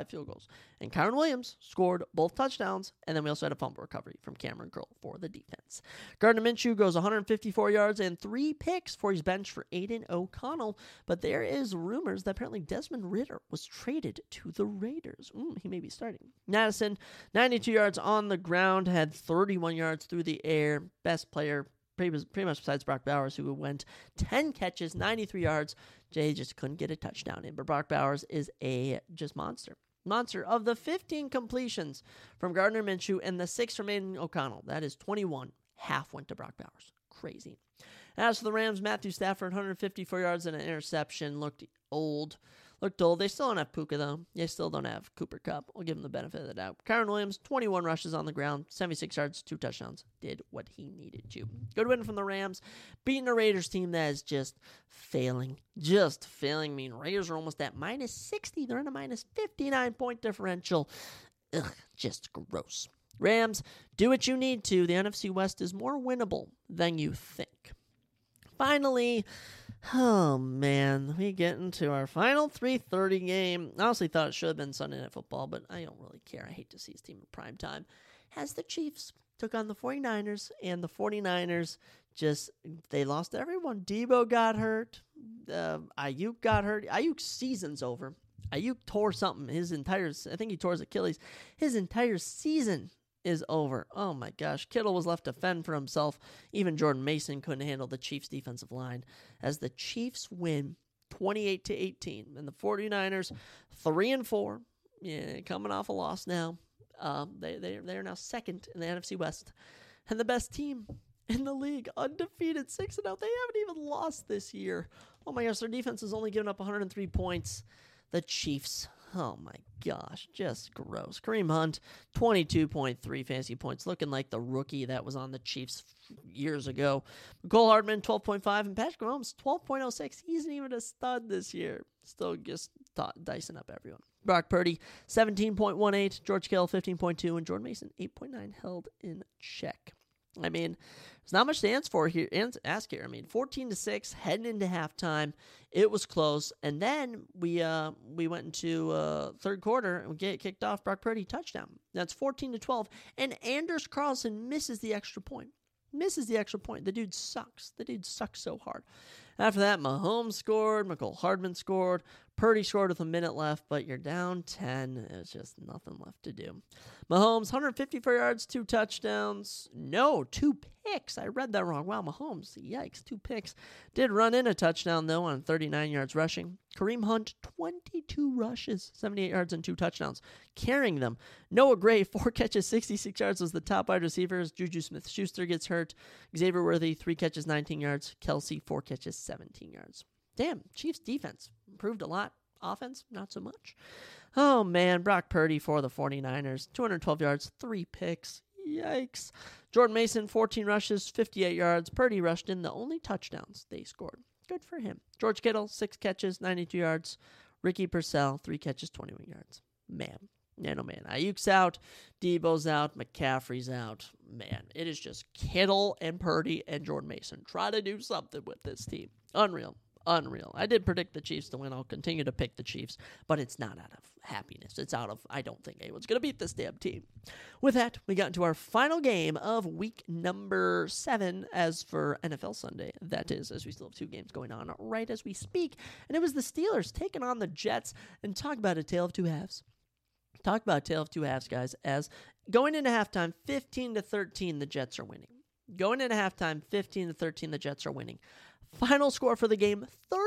And Kyren Williams scored both touchdowns, and then we also had a fumble recovery from Cameron Curl for the defense. Gardner Minshew goes 154 yards and 3 picks for his bench for Aiden O'Connell, but there is rumors that apparently Desmond Ridder was traded to the Raiders. He may be starting. Madison, 92 yards on the ground, had 31 yards through the air. Best player pretty much besides Brock Bowers, who went 10 catches, 93 yards. Jay just couldn't get a touchdown in, but Brock Bowers is a just monster. Monster. Of the 15 completions from Gardner Minshew and the 6 from Aiden O'Connell, that is 21. Half went to Brock Bowers. Crazy. As for the Rams, Matthew Stafford, 154 yards and an interception. Looked old. They still don't have Puka, though. They still don't have Cooper Kupp. We'll give him the benefit of the doubt. Kyren Williams, 21 rushes on the ground, 76 yards, 2 touchdowns. Did what he needed to. Good win from the Rams. Beating a Raiders team that is just failing. I mean, Raiders are almost at minus 60. They're in a minus 59-point differential. Ugh, just gross. Rams, do what you need to. The NFC West is more winnable than you think. Finally, oh man, we get into our final 3:30 game. I honestly thought it should have been Sunday Night Football, but I don't really care. I hate to see his team in prime time. As the Chiefs took on the 49ers, and the 49ers they lost everyone. Debo got hurt. Ayuk got hurt. Ayuk's season's over. Ayuk tore something. I think he tore his Achilles. His entire season is over. Oh my gosh. Kittle was left to fend for himself. Even Jordan Mason couldn't handle the Chiefs defensive line as the Chiefs win 28-18. And the 49ers 3-4. Yeah, coming off a loss now. They're now second in the NFC West. And the best team in the league, undefeated 6-0. They haven't even lost this year. Oh my gosh, their defense has only given up 103 points. The Chiefs, oh my gosh, just gross. Kareem Hunt, 22.3 fantasy points, looking like the rookie that was on the Chiefs years ago. Mecole Hardman, 12.5, and Patrick Mahomes, 12.06. He isn't even a stud this year. Still just dicing up everyone. Brock Purdy, 17.18. George Kittle, 15.2. And Jordan Mason, 8.9, held in check. I mean, there's not much to ask here. I mean, 14-6 heading into halftime. It was close, and then we went into third quarter and we get kicked off. Brock Purdy touchdown. That's 14-12, and Anders Carlson misses the extra point. The dude sucks. So hard. After that, Mahomes scored. Mecole Hardman scored. Purdy scored with a minute left, but you're down 10. There's just nothing left to do. Mahomes, 154 yards, 2 touchdowns. No, 2 picks. I read that wrong. Wow, Mahomes, yikes, 2 picks. Did run in a touchdown, though, on 39 yards rushing. Kareem Hunt, 22 rushes, 78 yards, and 2 touchdowns. Carrying them. Noah Gray, 4 catches, 66 yards, was the top wide receiver. Juju Smith-Schuster gets hurt. Xavier Worthy, 3 catches, 19 yards. Kelsey, 4 catches, 17 yards. Damn, Chiefs defense improved a lot. Offense, not so much. Oh, man, Brock Purdy for the 49ers. 212 yards, 3 picks. Yikes. Jordan Mason, 14 rushes, 58 yards. Purdy rushed in the only touchdowns they scored. Good for him. George Kittle, 6 catches, 92 yards. Ricky Purcell, 3 catches, 21 yards. Man. Ayuk's out. Debo's out. McCaffrey's out. Man, it is just Kittle and Purdy and Jordan Mason. Try to do something with this team. Unreal. I did predict the Chiefs to win. I'll continue to pick the Chiefs, but it's not out of happiness. It's out of, I don't think anyone's going to beat this damn team. With that, we got into our final game of week number 7 as for NFL Sunday. That is, as we still have 2 games going on right as we speak. And it was the Steelers taking on the Jets, and talk about a tale of 2 halves. Talk about a tale of 2 halves, guys, as going into halftime, 15-13, the Jets are winning. Going into halftime, 15-13, the Jets are winning. Final score for the game,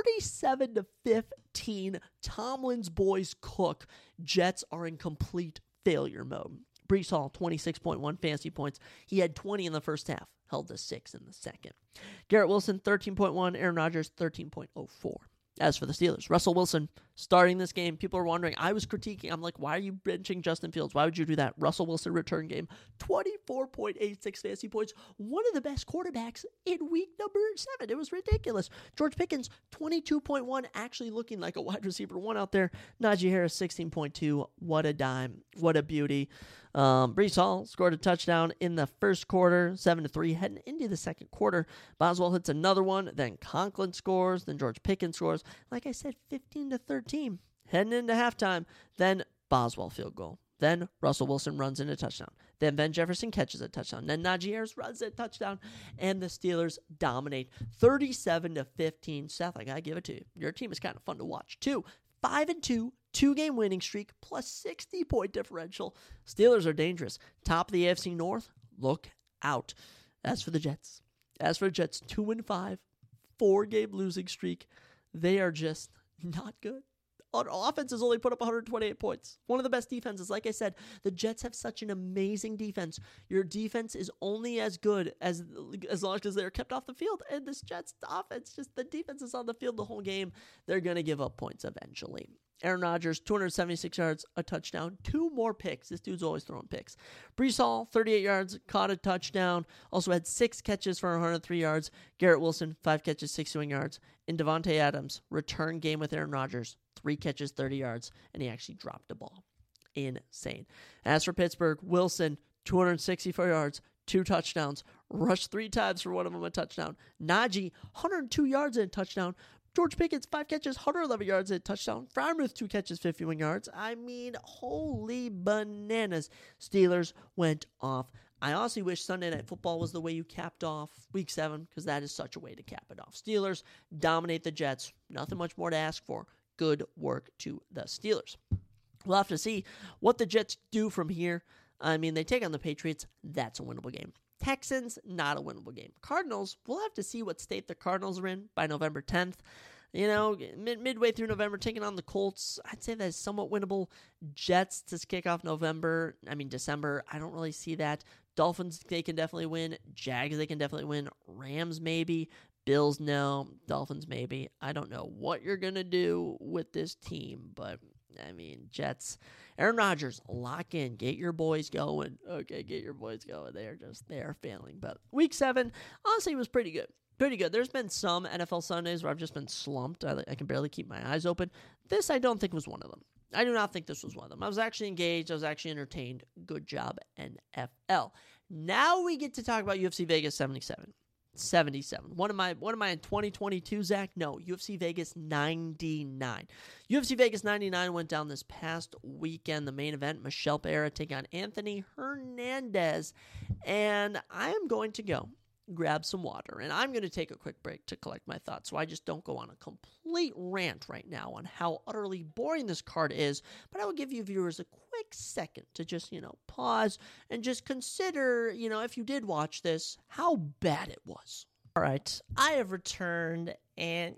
37-15. Tomlin's boys cook. Jets are in complete failure mode. Breece Hall, 26.1 fantasy points. He had 20 in the first half, held to 6 in the second. Garrett Wilson, 13.1. Aaron Rodgers, 13.04. As for the Steelers, Russell Wilson starting this game. People are wondering. I was critiquing. I'm like, why are you benching Justin Fields? Why would you do that? Russell Wilson return game, 24.86 fantasy points. One of the best quarterbacks in week number 7. It was ridiculous. George Pickens, 22.1, actually looking like a wide receiver 1 out there. Najee Harris, 16.2. What a dime. What a beauty. Breece Hall scored a touchdown in the first quarter, 7-3, heading into the second quarter. Boswell hits another one, then Conklin scores, then George Pickens scores. Like I said, 15-13, heading into halftime. Then Boswell field goal. Then Russell Wilson runs in a touchdown. Then Van Jefferson catches a touchdown. Then Najee Harris runs a touchdown, and the Steelers dominate 37-15. Seth, I gotta give it to you. Your team is kind of fun to watch too. 5-2. 2-game winning streak, plus 60-point differential. Steelers are dangerous. Top of the AFC North, look out. As for the Jets, 2-5, 4-game losing streak. They are just not good. On offense has only put up 128 points. One of the best defenses. Like I said, the Jets have such an amazing defense. Your defense is only as good as long as they're kept off the field. And this Jets offense, just the defense is on the field the whole game. They're going to give up points eventually. Aaron Rodgers, 276 yards, a touchdown, 2 more picks. This dude's always throwing picks. Breece Hall, 38 yards, caught a touchdown. Also had 6 catches for 103 yards. Garrett Wilson, 5 catches, 61 yards. And Devontae Adams, return game with Aaron Rodgers, 3 catches, 30 yards, and he actually dropped the ball. Insane. As for Pittsburgh, Wilson, 264 yards, 2 touchdowns, rushed 3 times for one of them a touchdown. Najee, 102 yards and a touchdown. George Pickens, 5 catches, 111 yards and a touchdown. Freiermuth, 2 catches, 51 yards. I mean, holy bananas. Steelers went off. I honestly wish Sunday Night Football was the way you capped off Week 7, because that is such a way to cap it off. Steelers dominate the Jets. Nothing much more to ask for. Good work to the Steelers. We'll have to see what the Jets do from here. I mean, they take on the Patriots. That's a winnable game. Texans, not a winnable game. Cardinals, we'll have to see what state the Cardinals are in by November 10th. You know, midway through November, taking on the Colts, I'd say that's somewhat winnable. Jets to kick off December, I don't really see that. Dolphins, they can definitely win. Jags, they can definitely win. Rams, maybe. Bills, no. Dolphins, maybe. I don't know what you're going to do with this team, but, I mean, Jets. Aaron Rodgers, lock in. Get your boys going. Okay, get your boys going. They are failing. But Week 7, honestly, was pretty good. Pretty good. There's been some NFL Sundays where I've just been slumped. I can barely keep my eyes open. This, I don't think, was one of them. I do not think this was one of them. I was actually engaged. I was actually entertained. Good job, NFL. Now we get to talk about UFC Vegas 77. 77. What am I in 2022, Zach? No, UFC Vegas 99. UFC Vegas 99 went down this past weekend. The main event, Michelle Pereira taking on Anthony Hernandez. And I am going to go grab some water, and I'm going to take a quick break to collect my thoughts so I just don't go on a complete rant right now on how utterly boring this card is, but I will give you viewers a quick second to just, pause and just consider, if you did watch this, how bad it was. All right, I have returned, and,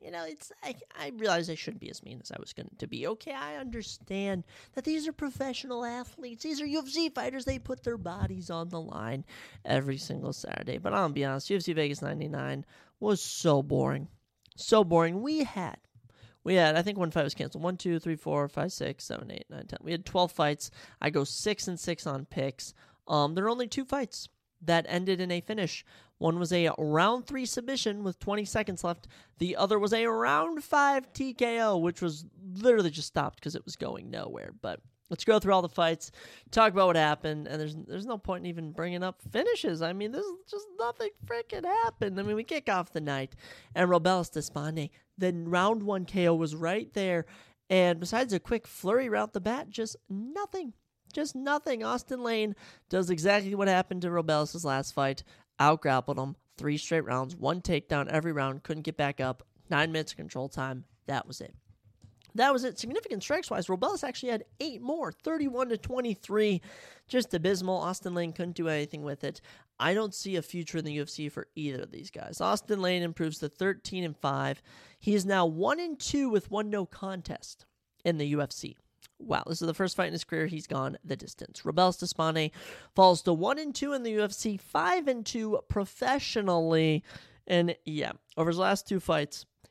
I realize I shouldn't be as mean as I was going to be. Okay, I understand that these are professional athletes. These are UFC fighters. They put their bodies on the line every single Saturday. But I'll be honest, UFC Vegas 99 was so boring. So boring. We had, I think one fight was canceled. 1, 2, 3, 4, 5, 6, 7, 8, 9, 10. We had 12 fights. I go 6-6 on picks. There are only 2 fights that ended in a finish. One was a round 3 submission with 20 seconds left. The other was a round 5 TKO, which was literally just stopped because it was going nowhere. But let's go through all the fights, talk about what happened, and there's no point in even bringing up finishes. I mean, there's just nothing freaking happened. I mean, we kick off the night, and Robelis Despande, the round 1 KO was right there, and besides a quick flurry right off the bat, just nothing. Just nothing. Austin Lane does exactly what happened to Robelis' last fight. Out-grappled him. 3 straight rounds. 1 takedown every round. Couldn't get back up. 9 minutes of control time. That was it. Significant strikes-wise, Robelis actually had 8 more. 31-23. Just abysmal. Austin Lane couldn't do anything with it. I don't see a future in the UFC for either of these guys. Austin Lane improves to 13-5. He is now 1-2 with 1 no contest in the UFC. Wow, this is the first fight in his career he's gone the distance. Robelis Despande falls to 1-2 in the UFC, 5-2 professionally. And yeah, over his last 2 fights,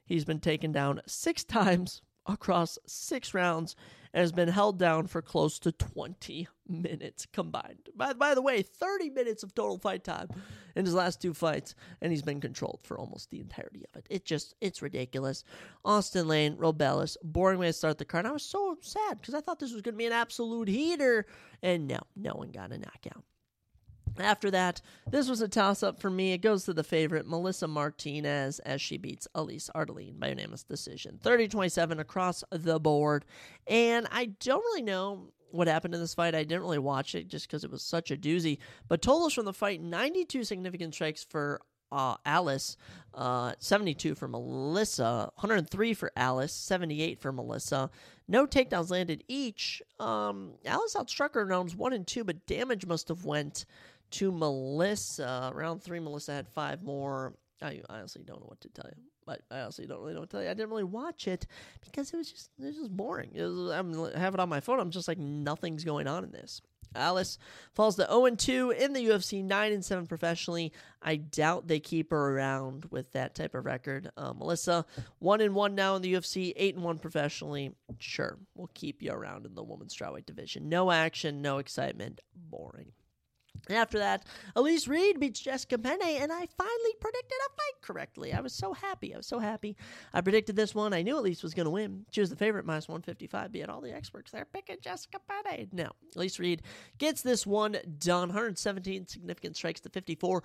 He's been taken down 6 times across 6 rounds and has been held down for close to 20 minutes combined. By the way, 30 minutes of total fight time in his last 2 fights, and he's been controlled for almost the entirety of it. It's ridiculous. Austin Lane, Robellis, boring way to start the card. I was so sad because I thought this was going to be an absolute heater, and no one got a knockout. After that, this was a toss-up for me. It goes to the favorite, Melissa Martinez, as she beats Elise Ardeline by unanimous decision. 30-27 across the board. And I don't really know what happened in this fight. I didn't really watch it just because it was such a doozy. But totals from the fight, 92 significant strikes for Alice, 72 for Melissa, 103 for Alice, 78 for Melissa. No takedowns landed each. Alice outstruck her in rounds 1 and 2, but damage must have went to Melissa. Round 3, Melissa had 5 more. I honestly don't know what to tell you. I honestly don't really know what to tell you. I didn't really watch it because it was just boring. I have it on my phone. I'm just like, nothing's going on in this. Alice falls to 0-2 in the UFC, 9-7 professionally. I doubt they keep her around with that type of record. Melissa, 1-1 now in the UFC, 8-1 professionally. Sure, we'll keep you around in the women's strawweight division. No action, no excitement, boring. After that, Elise Reed beats Jessica Penne, and I finally predicted a fight correctly. I was so happy. I predicted this one. I knew Elise was going to win. She was the favorite, minus 155, be it all the experts. They're picking Jessica Penne. No, Elise Reed gets this one done. 117 significant strikes to 54,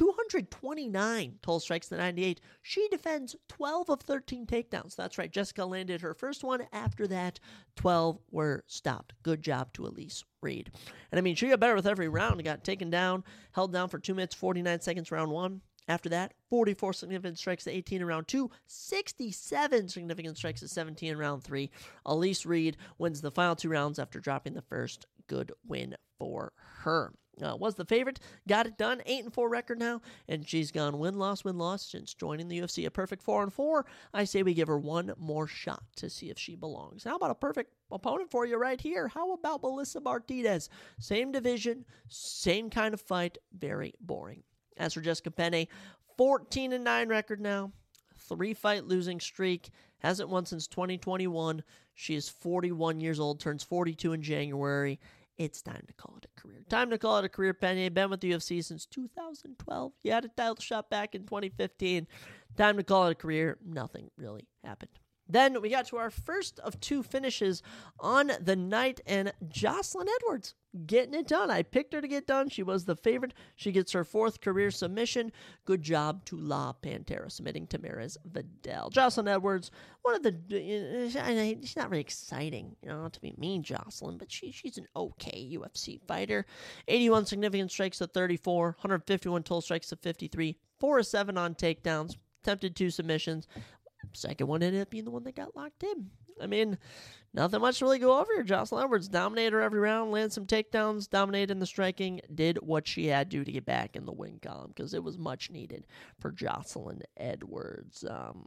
229 total strikes to 98. She defends 12 of 13 takedowns. That's right, Jessica landed her first one. After that, 12 were stopped. Good job to Elise Reed. And I mean, she got better with every round. Got taken down, held down for 2 minutes, 49 seconds, round 1. After that, 44 significant strikes to 18 in round 2, 67 significant strikes to 17 in round 3. Elise Reed wins the final 2 rounds after dropping the first. Good win for her. Was the favorite, got it done, 8-4 record now, and she's gone win-loss since joining the UFC. A perfect 4-4. I say we give her one more shot to see if she belongs. How about a perfect opponent for you right here? How about Melissa Martinez? Same division, same kind of fight, very boring. As for Jessica Penne, 14-9 record now, 3-fight losing streak, hasn't won since 2021. She is 41 years old, turns 42 in January. It's time to call it a career. Time to call it a career, Penne. Been with the UFC since 2012. You had a title shot back in 2015. Time to call it a career. Nothing really happened. Then we got to our first of 2 finishes on the night, and Jocelyn Edwards getting it done. I picked her to get done. She was the favorite. She gets her 4th career submission. Good job to La Pantera, submitting Tamires Vidal. Jocelyn Edwards, one of the, she's not very exciting, not to be mean, Jocelyn, but she's an okay UFC fighter. 81 significant strikes to 34, 151 total strikes to 53, 4-7 on takedowns, attempted 2 submissions. Second one ended up being the one that got locked in. I mean, nothing much to really go over here. Jocelyn Edwards dominated her every round, landed some takedowns, dominated in the striking, did what she had to get back in the win column because it was much needed for Jocelyn Edwards.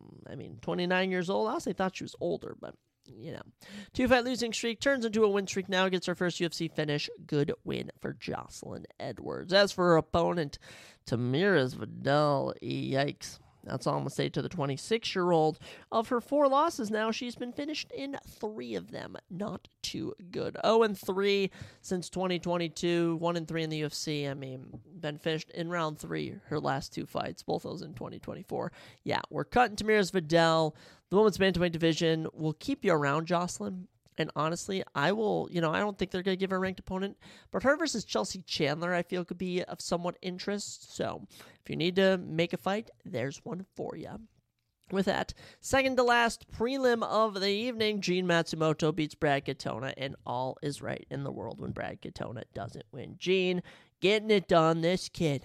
29 years old. I honestly thought she was older, but 2-fight losing streak turns into a win streak now, gets her first UFC finish. Good win for Jocelyn Edwards. As for her opponent, Tamires Vidal, yikes. That's all I'm going to say to the 26-year-old. Of her 4 losses now, she's been finished in 3 of them. Not too good. 0-3 since 2022. 1-3 in the UFC. I mean, been finished in round 3 her last 2 fights. Both those in 2024. Yeah, we're cutting Tamires Vidal. The women's bantamweight division will keep you around, Jocelyn. And honestly, I will, I don't think they're going to give her a ranked opponent. But her versus Chelsea Chandler, I feel, could be of somewhat interest. So if you need to make a fight, there's one for you. With that, second to last prelim of the evening, Gene Matsumoto beats Brad Katona, and all is right in the world when Brad Katona doesn't win. Gene getting it done. This kid,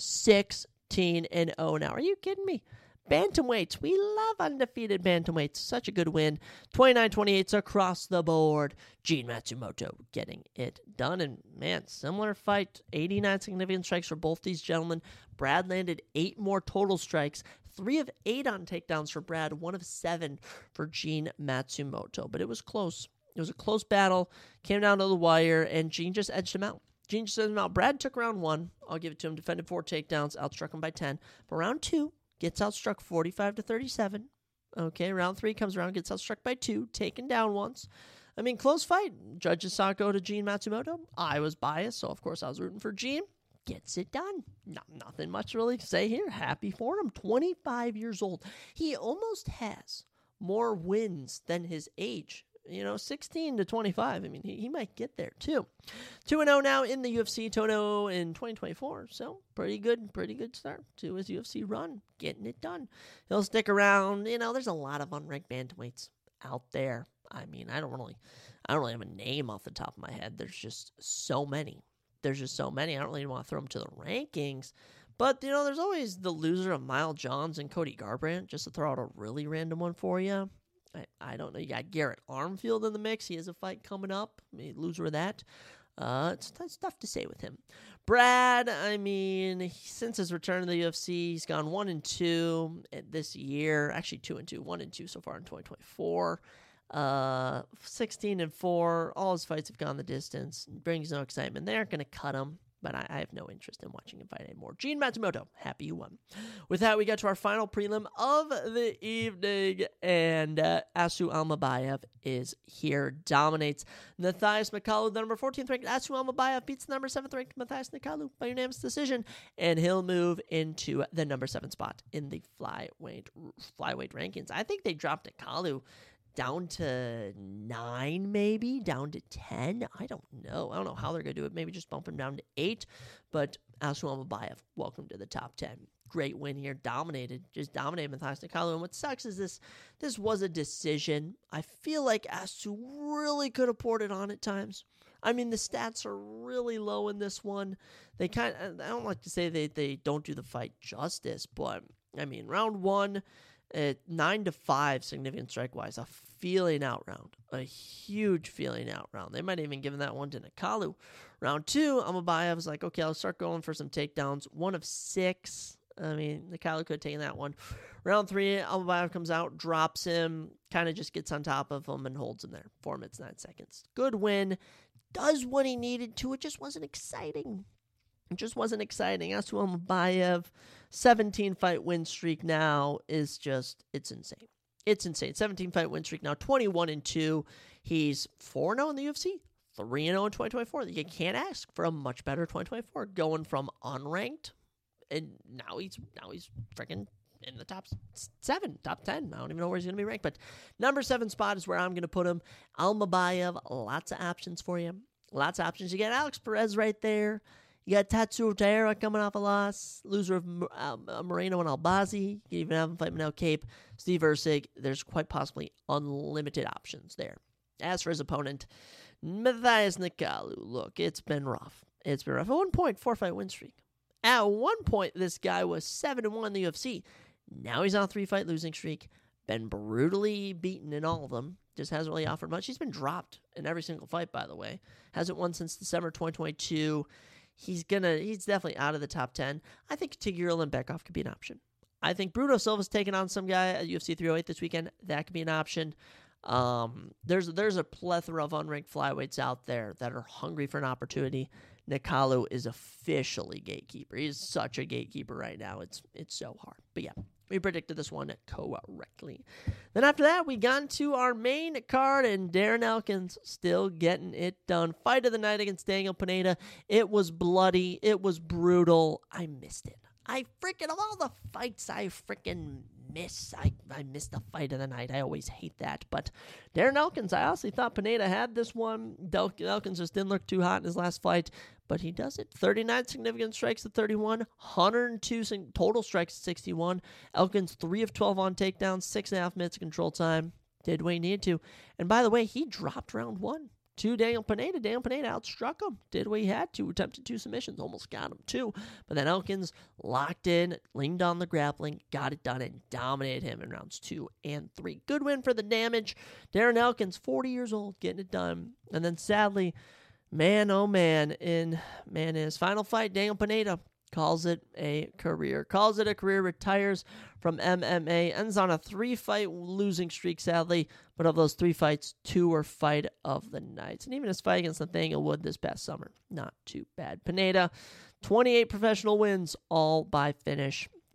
16-0 now. Are you kidding me? Bantamweights. We love undefeated bantamweights. Such a good win. 29-28 across the board. Gene Matsumoto getting it done. And man, similar fight. 89 significant strikes for both these gentlemen. Brad landed 8 more total strikes. 3 of 8 on takedowns for Brad. 1 of 7 for Gene Matsumoto. But it was close. It was a close battle. Came down to the wire, and Gene just edged him out. Brad took round 1. I'll give it to him. Defended 4 takedowns. Outstruck him by 10. But round 2. Gets outstruck 45-37. Okay, round 3 comes around, gets outstruck by 2, taken down once. I mean, close fight. Judges saw it go to Gene Matsumoto. I was biased, so of course I was rooting for Gene. Gets it done. Nothing much really to say here. Happy for him. 25 years old. He almost has more wins than his age. 16 to 25. I mean, he might get there too. 2-0 now in the UFC. 2-0 in 2024. So pretty good start to his UFC run. Getting it done. He'll stick around. There's a lot of unranked bantamweights out there. I mean, I don't really have a name off the top of my head. There's just so many. I don't really want to throw them to the rankings. But, there's always the loser of Miles Johns and Cody Garbrandt, just to throw out a really random one for you. I don't know. You got Garrett Armfield in the mix. He has a fight coming up. Loser of that. It's tough to say with him. Brad, I mean, since his return to the UFC, he's gone 1-2 this year. Actually, 2-2. 1-2 so far in 2024. 16-4. All his fights have gone the distance. Brings no excitement. They aren't going to cut him, but I have no interest in watching him fight anymore. Gene Matsumoto, happy you won. With that, we got to our final prelim of the evening, and Asu Almabayev is here, dominates Matthias Nicolau. The number 14th ranked Asu Almabayev beats the number 7th ranked Matthias Nicolau by unanimous decision, and he'll move into the number 7 spot in the flyweight rankings. I think they dropped Nicolau down to 9, maybe down to 10. I don't know how they're gonna do it. Maybe just bump him down to 8. But Asu Almabayev, welcome to the top 10. Great win here. Dominated Matthias Nicolau. And what sucks is this was a decision. I feel like Asu really could have poured it on at times. I mean, the stats are really low in this one. I don't like to say they don't do the fight justice, but I mean, round 1, 9-5 significant strike-wise, a feeling out round, a huge feeling out round. They might have even given that one to Nicolau. Round 2, Almabayev was like, okay, I'll start going for some takedowns. 1 of 6. I mean, Nicolau could have taken that one. Round 3, Almabayev comes out, drops him, kind of just gets on top of him and holds him there. 4 minutes, 9 seconds. Good win. Does what he needed to. It just wasn't exciting. Asu Almabayev, 17-fight win streak now is just, it's insane. 17-fight win streak now, 21-2. He's 4-0 in the UFC, 3-0 in 2024. You can't ask for a much better 2024. Going from unranked, and now he's freaking in the top 7, top 10. I don't even know where he's going to be ranked, but number 7 spot is where I'm going to put him. Almabayev, lots of options for you. Lots of options. You got Alex Perez right there. You got Tatsuo Taira coming off a loss, loser of Moreno and Albazi. You even have him fight Manel Cape, Steve Erceg. There's quite possibly unlimited options there. As for his opponent, Matthias Nicolau, look, it's been rough. At one point, 4-fight win streak. At one point, this guy was 7-1 in the UFC. Now he's on a 3-fight losing streak. Been brutally beaten in all of them. Just hasn't really offered much. He's been dropped in every single fight, by the way. Hasn't won since December 2022. He's definitely out of the top 10. I think Tigir Ulanbekov could be an option. I think Bruno Silva's taking on some guy at UFC 308 this weekend. That could be an option. There's a plethora of unranked flyweights out there that are hungry for an opportunity. Nicolau is officially gatekeeper. He's such a gatekeeper right now. It's so hard. But yeah, we predicted this one correctly. Then after that, we got into our main card, and Darren Elkins still getting it done. Fight of the night against Daniel Pineda. It was bloody. It was brutal. I missed it. Of all the fights I freaking miss, I missed the fight of the night. I always hate that. But Darren Elkins, I honestly thought Pineda had this one. Elkins just didn't look too hot in his last fight, but he does it. 39 significant strikes to 31, 102 total strikes to 61. Elkins 3 of 12 on takedowns, 6.5 minutes of control time. Did what he needed to. And by the way, he dropped round 1 to Daniel Pineda. Daniel Pineda outstruck him. Did what he had to. Attempted 2 submissions. Almost got him too. But then Elkins locked in, leaned on the grappling, got it done, and dominated him in rounds 2 and 3. Good win for the damage. Darren Elkins, 40 years old, getting it done. And then sadly, man, oh man, in his final fight, Daniel Pineda calls it a career. Retires from MMA. Ends on a 3-fight losing streak, sadly. But of those 3 fights, 2 were fight of the nights. And even his fight against Nathaniel Wood this past summer, not too bad. Pineda, 28 professional wins, all by finish.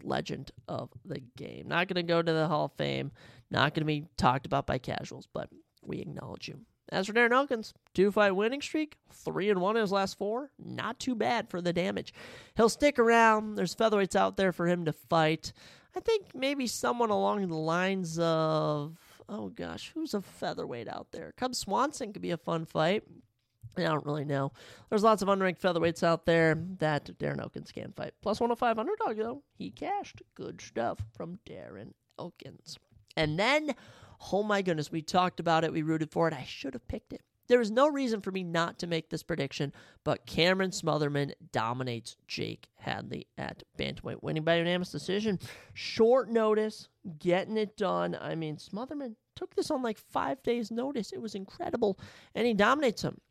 legend of the game. Not going to go to the Hall of Fame, not going to be talked about by casuals, but we acknowledge you. As for Darren Elkins, 2-fight winning streak, 3-1 in his last 4. Not too bad for the damage. He'll stick around. There's featherweights out there for him to fight. I think maybe someone along the lines of, oh gosh, who's a featherweight out there? Cub Swanson could be a fun fight. I don't really know. There's lots of unranked featherweights out there that Darren Elkins can fight. Plus 105 underdog, though. He cashed. Good stuff from Darren Elkins. And then, oh my goodness, we talked about it. We rooted for it. I should have picked it. There is no reason for me not to make this prediction, but Cameron Smotherman dominates Jake Hadley at bantamweight, winning by unanimous decision. Short notice, getting it done. I mean, Smotherman took this on like 5 days' notice. It was incredible, and he dominates him.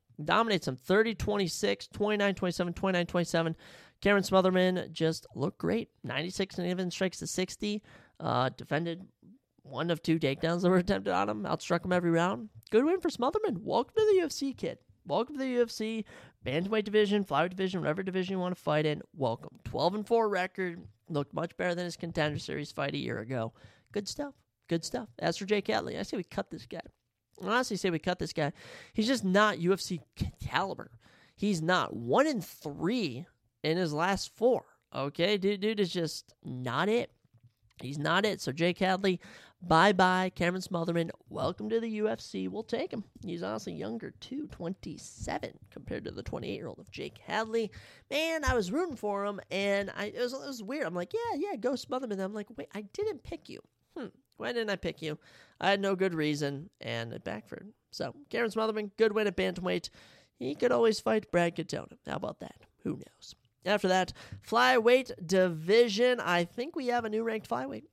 30-26, 29-27, 29-27. Cameron Smotherman just looked great. 96 and even strikes to 60. Defended 1 of 2 takedowns that were attempted on him. Outstruck him every round. Good win for Smotherman. Welcome to the UFC, kid. Welcome to the UFC. Bantamweight division, flyweight division, whatever division you want to fight in. Welcome. 12-4 record. Looked much better than his Contender Series fight a year ago. Good stuff. Good stuff. As for Jake Hadley, I say we cut this guy. I honestly say we cut this guy. He's just not UFC caliber. He's not. 1-3 in his last 4. Okay? Dude is just not it. He's not it. So Jake Hadley, bye-bye. Cameron Smotherman, welcome to the UFC. We'll take him. He's honestly younger, too, 27, compared to the 28-year-old of Jake Hadley. Man, I was rooting for him, and it was weird. I'm like, yeah, go Smotherman. I'm like, wait, I didn't pick you. Why didn't I pick you? I had no good reason, and it backfired. So, Cameron Smotherman, good win at bantamweight. He could always fight Brad Katona. How about that? Who knows? After that, flyweight division. I think we have a new ranked flyweight.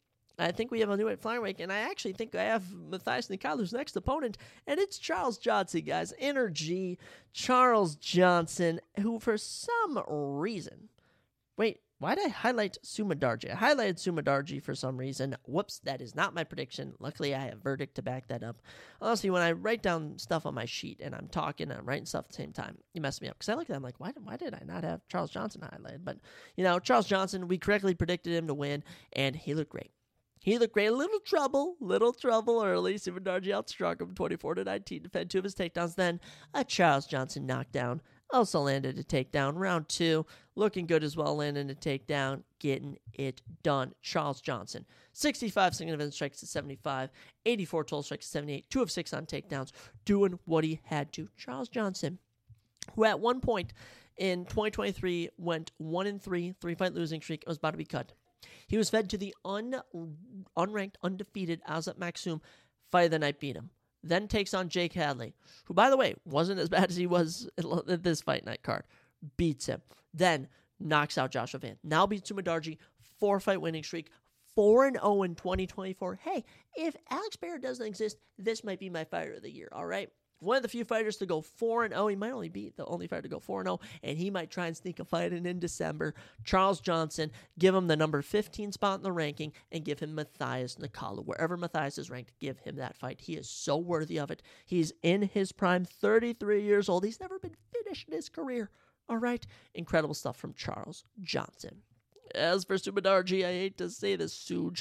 And I actually think I have Matthias Nikalau's next opponent, and it's Charles Johnson, guys. Energy, Charles Johnson, who for some reason... Wait, why did I highlight Sumadarji? I highlighted Sumadarji for some reason. Whoops, that is not my prediction. Luckily, I have verdict to back that up. Honestly, when I write down stuff on my sheet and I'm talking and I'm writing stuff at the same time, you mess me up. Because I look at it, I'm like, why did I not have Charles Johnson highlighted? But, Charles Johnson, we correctly predicted him to win, and he looked great. Little trouble early. Sumadarji outstruck him 24-19, defended 2 of his takedowns. Then a Charles Johnson knockdown. Also landed a takedown. Round 2, looking good as well, landing a takedown, getting it done. Charles Johnson, 65 significant strikes to 75, 84 total strikes to 78, 2 of 6 on takedowns, doing what he had to. Charles Johnson, who at one point in 2023 went 1-3, 3-fight losing streak, was about to be cut. He was fed to the unranked, undefeated Azat Maksum. Fight of the night beat him. Then takes on Jake Hadley, who, by the way, wasn't as bad as he was at this fight night card. Beats him. Then knocks out Joshua Van. Now beats Sumadarji. 4-fight winning streak. 4-0 in 2024. Hey, if Alex Barrett doesn't exist, this might be my fighter of the year, all right? One of the few fighters to go 4-0. He might only be the only fighter to go 4-0, and he might try and sneak a fight in December. Charles Johnson, give him the number 15 spot in the ranking, and give him Matthias Nicolau. Wherever Matthias is ranked, give him that fight. He is so worthy of it. He's in his prime, 33 years old. He's never been finished in his career. All right? Incredible stuff from Charles Johnson. As for Sumadarji, I hate to say this, Suj.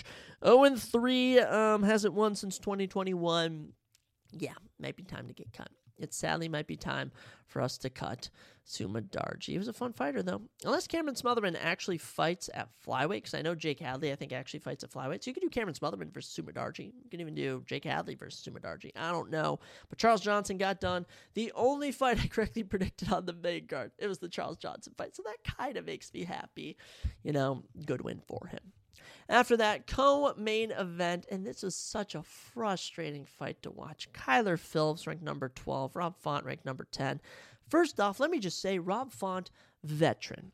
0-3, hasn't won since 2021. Yeah, might be time to get cut. It sadly might be time for us to cut Sumadarji. He was a fun fighter, though. Unless Cameron Smotherman actually fights at flyweight, because I know Jake Hadley, I think, actually fights at flyweight. So you could do Cameron Smotherman versus Sumadarji. You can even do Jake Hadley versus Sumadarji. I don't know. But Charles Johnson got done. The only fight I correctly predicted on the main card, it was the Charles Johnson fight. So that kind of makes me happy. Good win for him. After that, co-main event, and this was such a frustrating fight to watch. Kyler Phillips, ranked number 12. Rob Font, ranked number 10. First off, let me just say, Rob Font, veteran.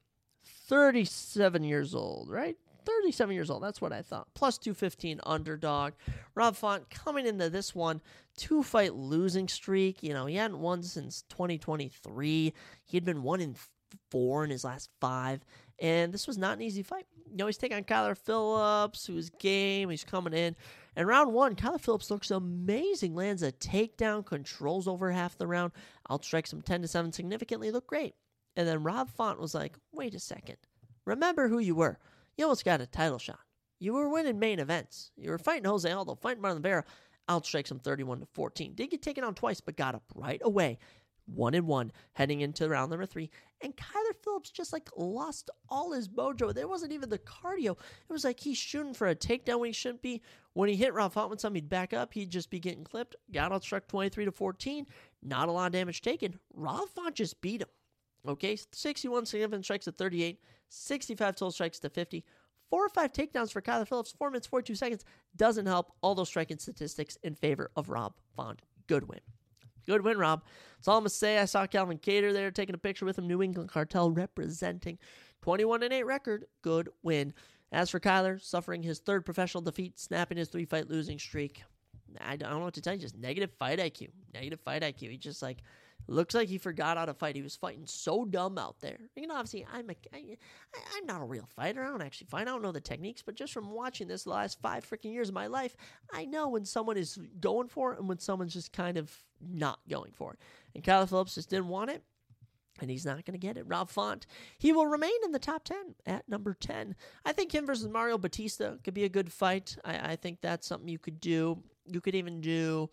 37 years old, right? 37 years old, that's what I thought. Plus 215 underdog. Rob Font coming into this one, 2-fight losing streak. He hadn't won since 2023. He had been 1-4 in his last 5. And this was not an easy fight. He's taking on Kyler Phillips, who's game. He's coming in. And round 1, Kyler Phillips looks amazing. Lands a takedown, controls over half the round, outstrikes him 10-7 significantly. Looked great. And then Rob Font was like, wait a second. Remember who you were. you almost got a title shot. You were winning main events. You were fighting Jose Aldo, fighting Marlon Vera, outstrikes him 31-14. Did get taken on twice, but got up right away. 1-1 heading into round number 3. And Kyler Phillips just lost all his mojo. There wasn't even the cardio. It was like he's shooting for a takedown when he shouldn't be. When he hit Rob Font with something, he'd back up. He'd just be getting clipped. Got outstruck 23-14. Not a lot of damage taken. Rob Font just beat him. Okay, 61 significant strikes to 38. 65 total strikes to 50. 4 or 5 takedowns for Kyler Phillips. 4 minutes, 42 seconds. Doesn't help. All those striking statistics in favor of Rob Font. Good win. Good win, Rob. That's all I'm going to say. I saw Calvin Kattar there taking a picture with him. New England Cartel representing. 21-8 record. Good win. As for Kyler, suffering his 3rd professional defeat, snapping his 3-fight losing streak. I don't know what to tell you. Just negative fight IQ. Negative fight IQ. He just looks like he forgot how to fight. He was fighting so dumb out there. Obviously, I'm not a real fighter. I don't actually fight. I don't know the techniques, but just from watching this the last 5 freaking years of my life, I know when someone is going for it and when someone's just kind of not going for it. And Kyler Phillips just didn't want it, and he's not going to get it. Rob Font, he will remain in the top 10 at number 10. I think him versus Mario Batista could be a good fight. I think that's something you could do. You could even do...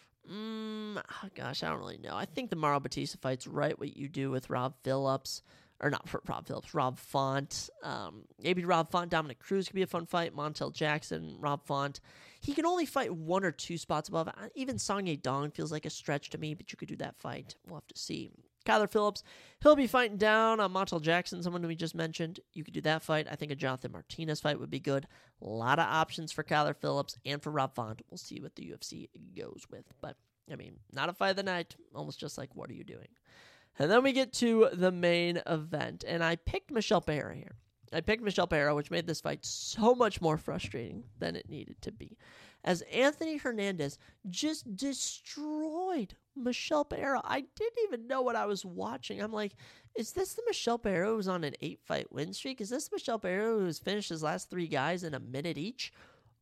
I don't really know. I think the Mario Batista fight's right what you do with Rob Phillips. Or not Rob Phillips, Rob Font. Maybe Rob Font, Dominic Cruz could be a fun fight. Montel Jackson, Rob Font. He can only fight 1 or 2 spots above. Even Song Yadong feels like a stretch to me, but you could do that fight. We'll have to see. Kyler Phillips, he'll be fighting down on Montel Jackson, someone we just mentioned. You could do that fight. I think a Jonathan Martinez fight would be good. A lot of options for Kyler Phillips and for Rob Font. We'll see what the UFC goes with. But, not a fight of the night. Almost just like, what are you doing? And then we get to the main event. And I picked Michel Pereira here. I picked Michel Pereira, which made this fight so much more frustrating than it needed to be. As Anthony Hernandez just destroyed Michel Pereira. I didn't even know what I was watching. I'm like, is this the Michel Pereira who's on an 8-fight win streak? Is this the Michel Pereira who's finished his last 3 guys in a minute each?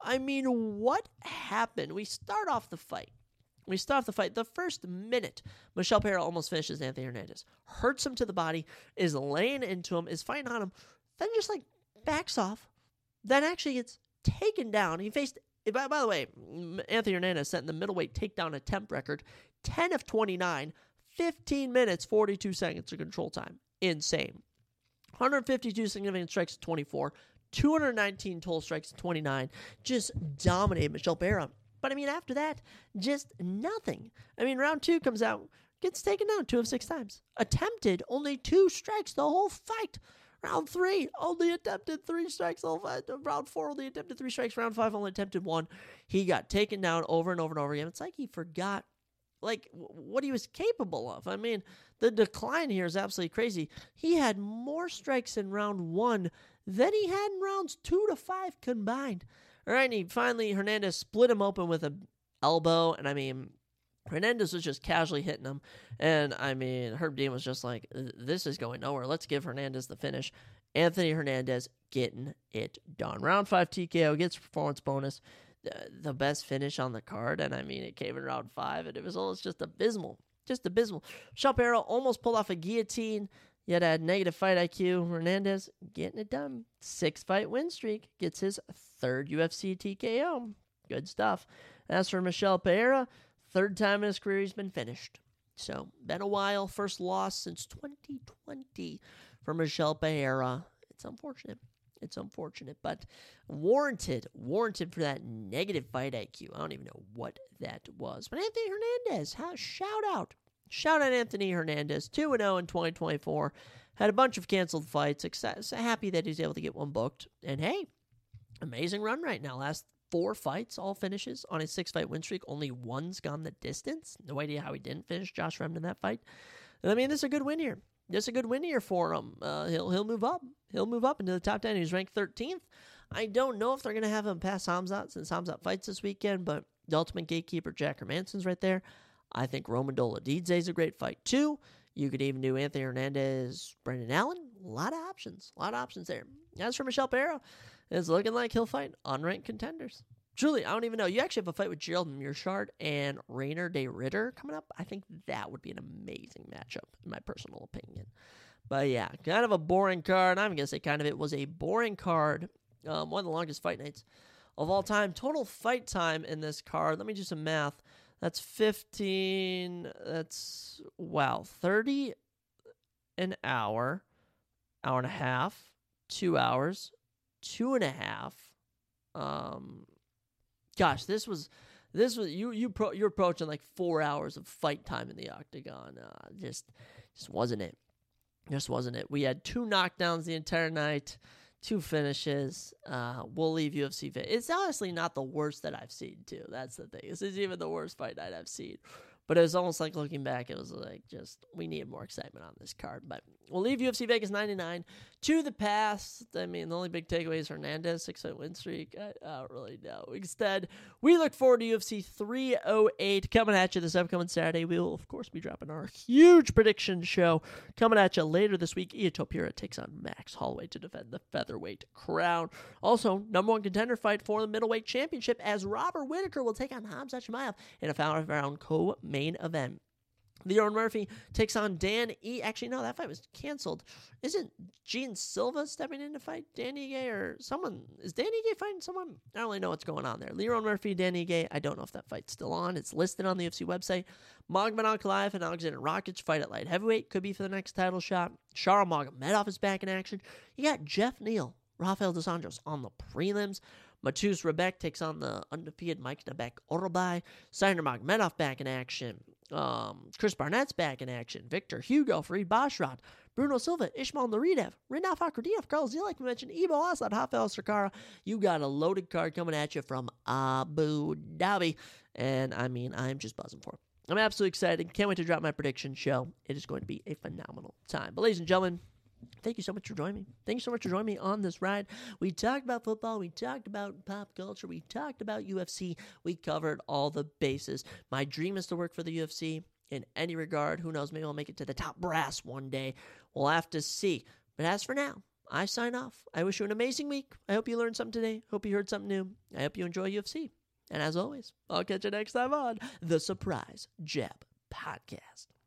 What happened? We start off the fight. The first minute, Michel Pereira almost finishes Anthony Hernandez. Hurts him to the body, is laying into him, is fighting on him, then just backs off, then actually gets taken down. He faced, by the way, Anthony Hernandez set in the middleweight takedown attempt record, 10 of 29, 15 minutes, 42 seconds of control time. Insane. 152 significant strikes to 24, 219 total strikes to 29. Just dominated Michel Pereira. But, after that, just nothing. Round 2 comes out, gets taken down 2 of 6 times. Attempted only 2 strikes the whole fight. Round 3, only attempted 3 strikes the whole fight. Round 4, only attempted 3 strikes. Round 5, only attempted 1. He got taken down over and over and over again. It's like he forgot, what he was capable of. The decline here is absolutely crazy. He had more strikes in round 1 than he had in rounds 2 to 5 combined. All right, and Hernandez split him open with an elbow, and Hernandez was just casually hitting him, and Herb Dean was just like, this is going nowhere. Let's give Hernandez the finish. Anthony Hernandez getting it done. Round 5 TKO, gets performance bonus, the best finish on the card, and it came in round 5, and it was almost just abysmal. Michel Pereira almost pulled off a guillotine, yet had negative fight IQ. Hernandez getting it done. 6-fight win streak. Gets his 3rd UFC TKO. Good stuff. As for Michel Pereira, 3rd time in his career he's been finished. So, been a while. First loss since 2020 for Michel Pereira. It's unfortunate, but warranted for that negative fight IQ. I don't even know what that was. But Anthony Hernandez, shout out. Shout out Anthony Hernandez, 2-0 in 2024. Had a bunch of canceled fights. Happy that he's able to get one booked. And hey, amazing run right now. Last 4 fights, all finishes on a 6-fight win streak. Only 1's gone the distance. No idea how he didn't finish Josh Remden that fight. This is a good win here. This is a good win here for him. He'll move up. He'll move up into the top 10. He's ranked 13th. I don't know if they're going to have him pass Hamzat since Hamzat fights this weekend, but the ultimate gatekeeper, Jack Hermansson's right there. I think Roman Dolidze is a great fight, too. You could even do Anthony Hernandez, Brendan Allen. A lot of options there. As for Michel Pereira, it's looking like he'll fight unranked contenders. Truly, I don't even know. You actually have a fight with Gerald Meerschaert and Rainer de Ritter coming up. I think that would be an amazing matchup, in my personal opinion. But yeah, kind of a boring card. I'm going to say it was a boring card One of the longest fight nights of all time. Total fight time in this card, let me do some math. That's 30 an hour, hour and a half, 2 hours, 2.5. Gosh, you're approaching like 4 hours of fight time in the octagon. Just wasn't it. Just wasn't it. We had 2 knockdowns the entire night, 2 finishes. We'll leave UFC. It's honestly not the worst that I've seen, too. That's the thing. This is even the worst fight night I've seen. But it was almost like looking back, it was like just, we needed more excitement on this card. But we'll leave UFC Vegas 99 to the past. I mean, the only big takeaway is Hernandez, 6-fight win streak. I don't really know. Instead, we look forward to UFC 308 coming at you this upcoming Saturday. We will, of course, be dropping our huge prediction show coming at you later this week. Ilia Topuria takes on Max Holloway to defend the featherweight crown. Also, number 1 contender fight for the middleweight championship as Robert Whittaker will take on Khamzat Chimaev in a 5-round co-main event. Leon Murphy takes on Dan E. Actually, no, that fight was canceled. Isn't Gene Silva stepping in to fight Dan Ige or someone? Is Dan Ige fighting someone? I don't really know what's going on there. Leon Murphy, Dan Ige. I don't know if that fight's still on. It's listed on the UFC website. Magomedov Ankalaev and Alexander Rakic fight at light heavyweight. Could be for the next title shot. Charles Magomedov is back in action. You got Jeff Neal, Rafael dos Anjos on the prelims. Matus Rebek takes on the undefeated Mike Nabek Orobay. Sainer Magomedov back in action. Chris Barnett's back in action. Victor Hugo, Farid Basharat, Bruno Silva, Ishmael Nareev, Rinat Fakhretdinov, Carl Zia, like we mentioned, Ivo Asad, Rafael Sakara. You got a loaded card coming at you from Abu Dhabi. And I mean, I'm just buzzing for it. I'm absolutely excited. Can't wait to drop my prediction show. It is going to be a phenomenal time. But ladies and gentlemen, thank you so much for joining me. Thank you so much for joining me on this ride. We talked about football. We talked about pop culture. We talked about UFC. We covered all the bases. My dream is to work for the UFC in any regard. Who knows? Maybe I'll make it to the top brass one day. We'll have to see. But as for now, I sign off. I wish you an amazing week. I hope you learned something today. Hope you heard something new. I hope you enjoy UFC. And as always, I'll catch you next time on the Surprise Jab Podcast.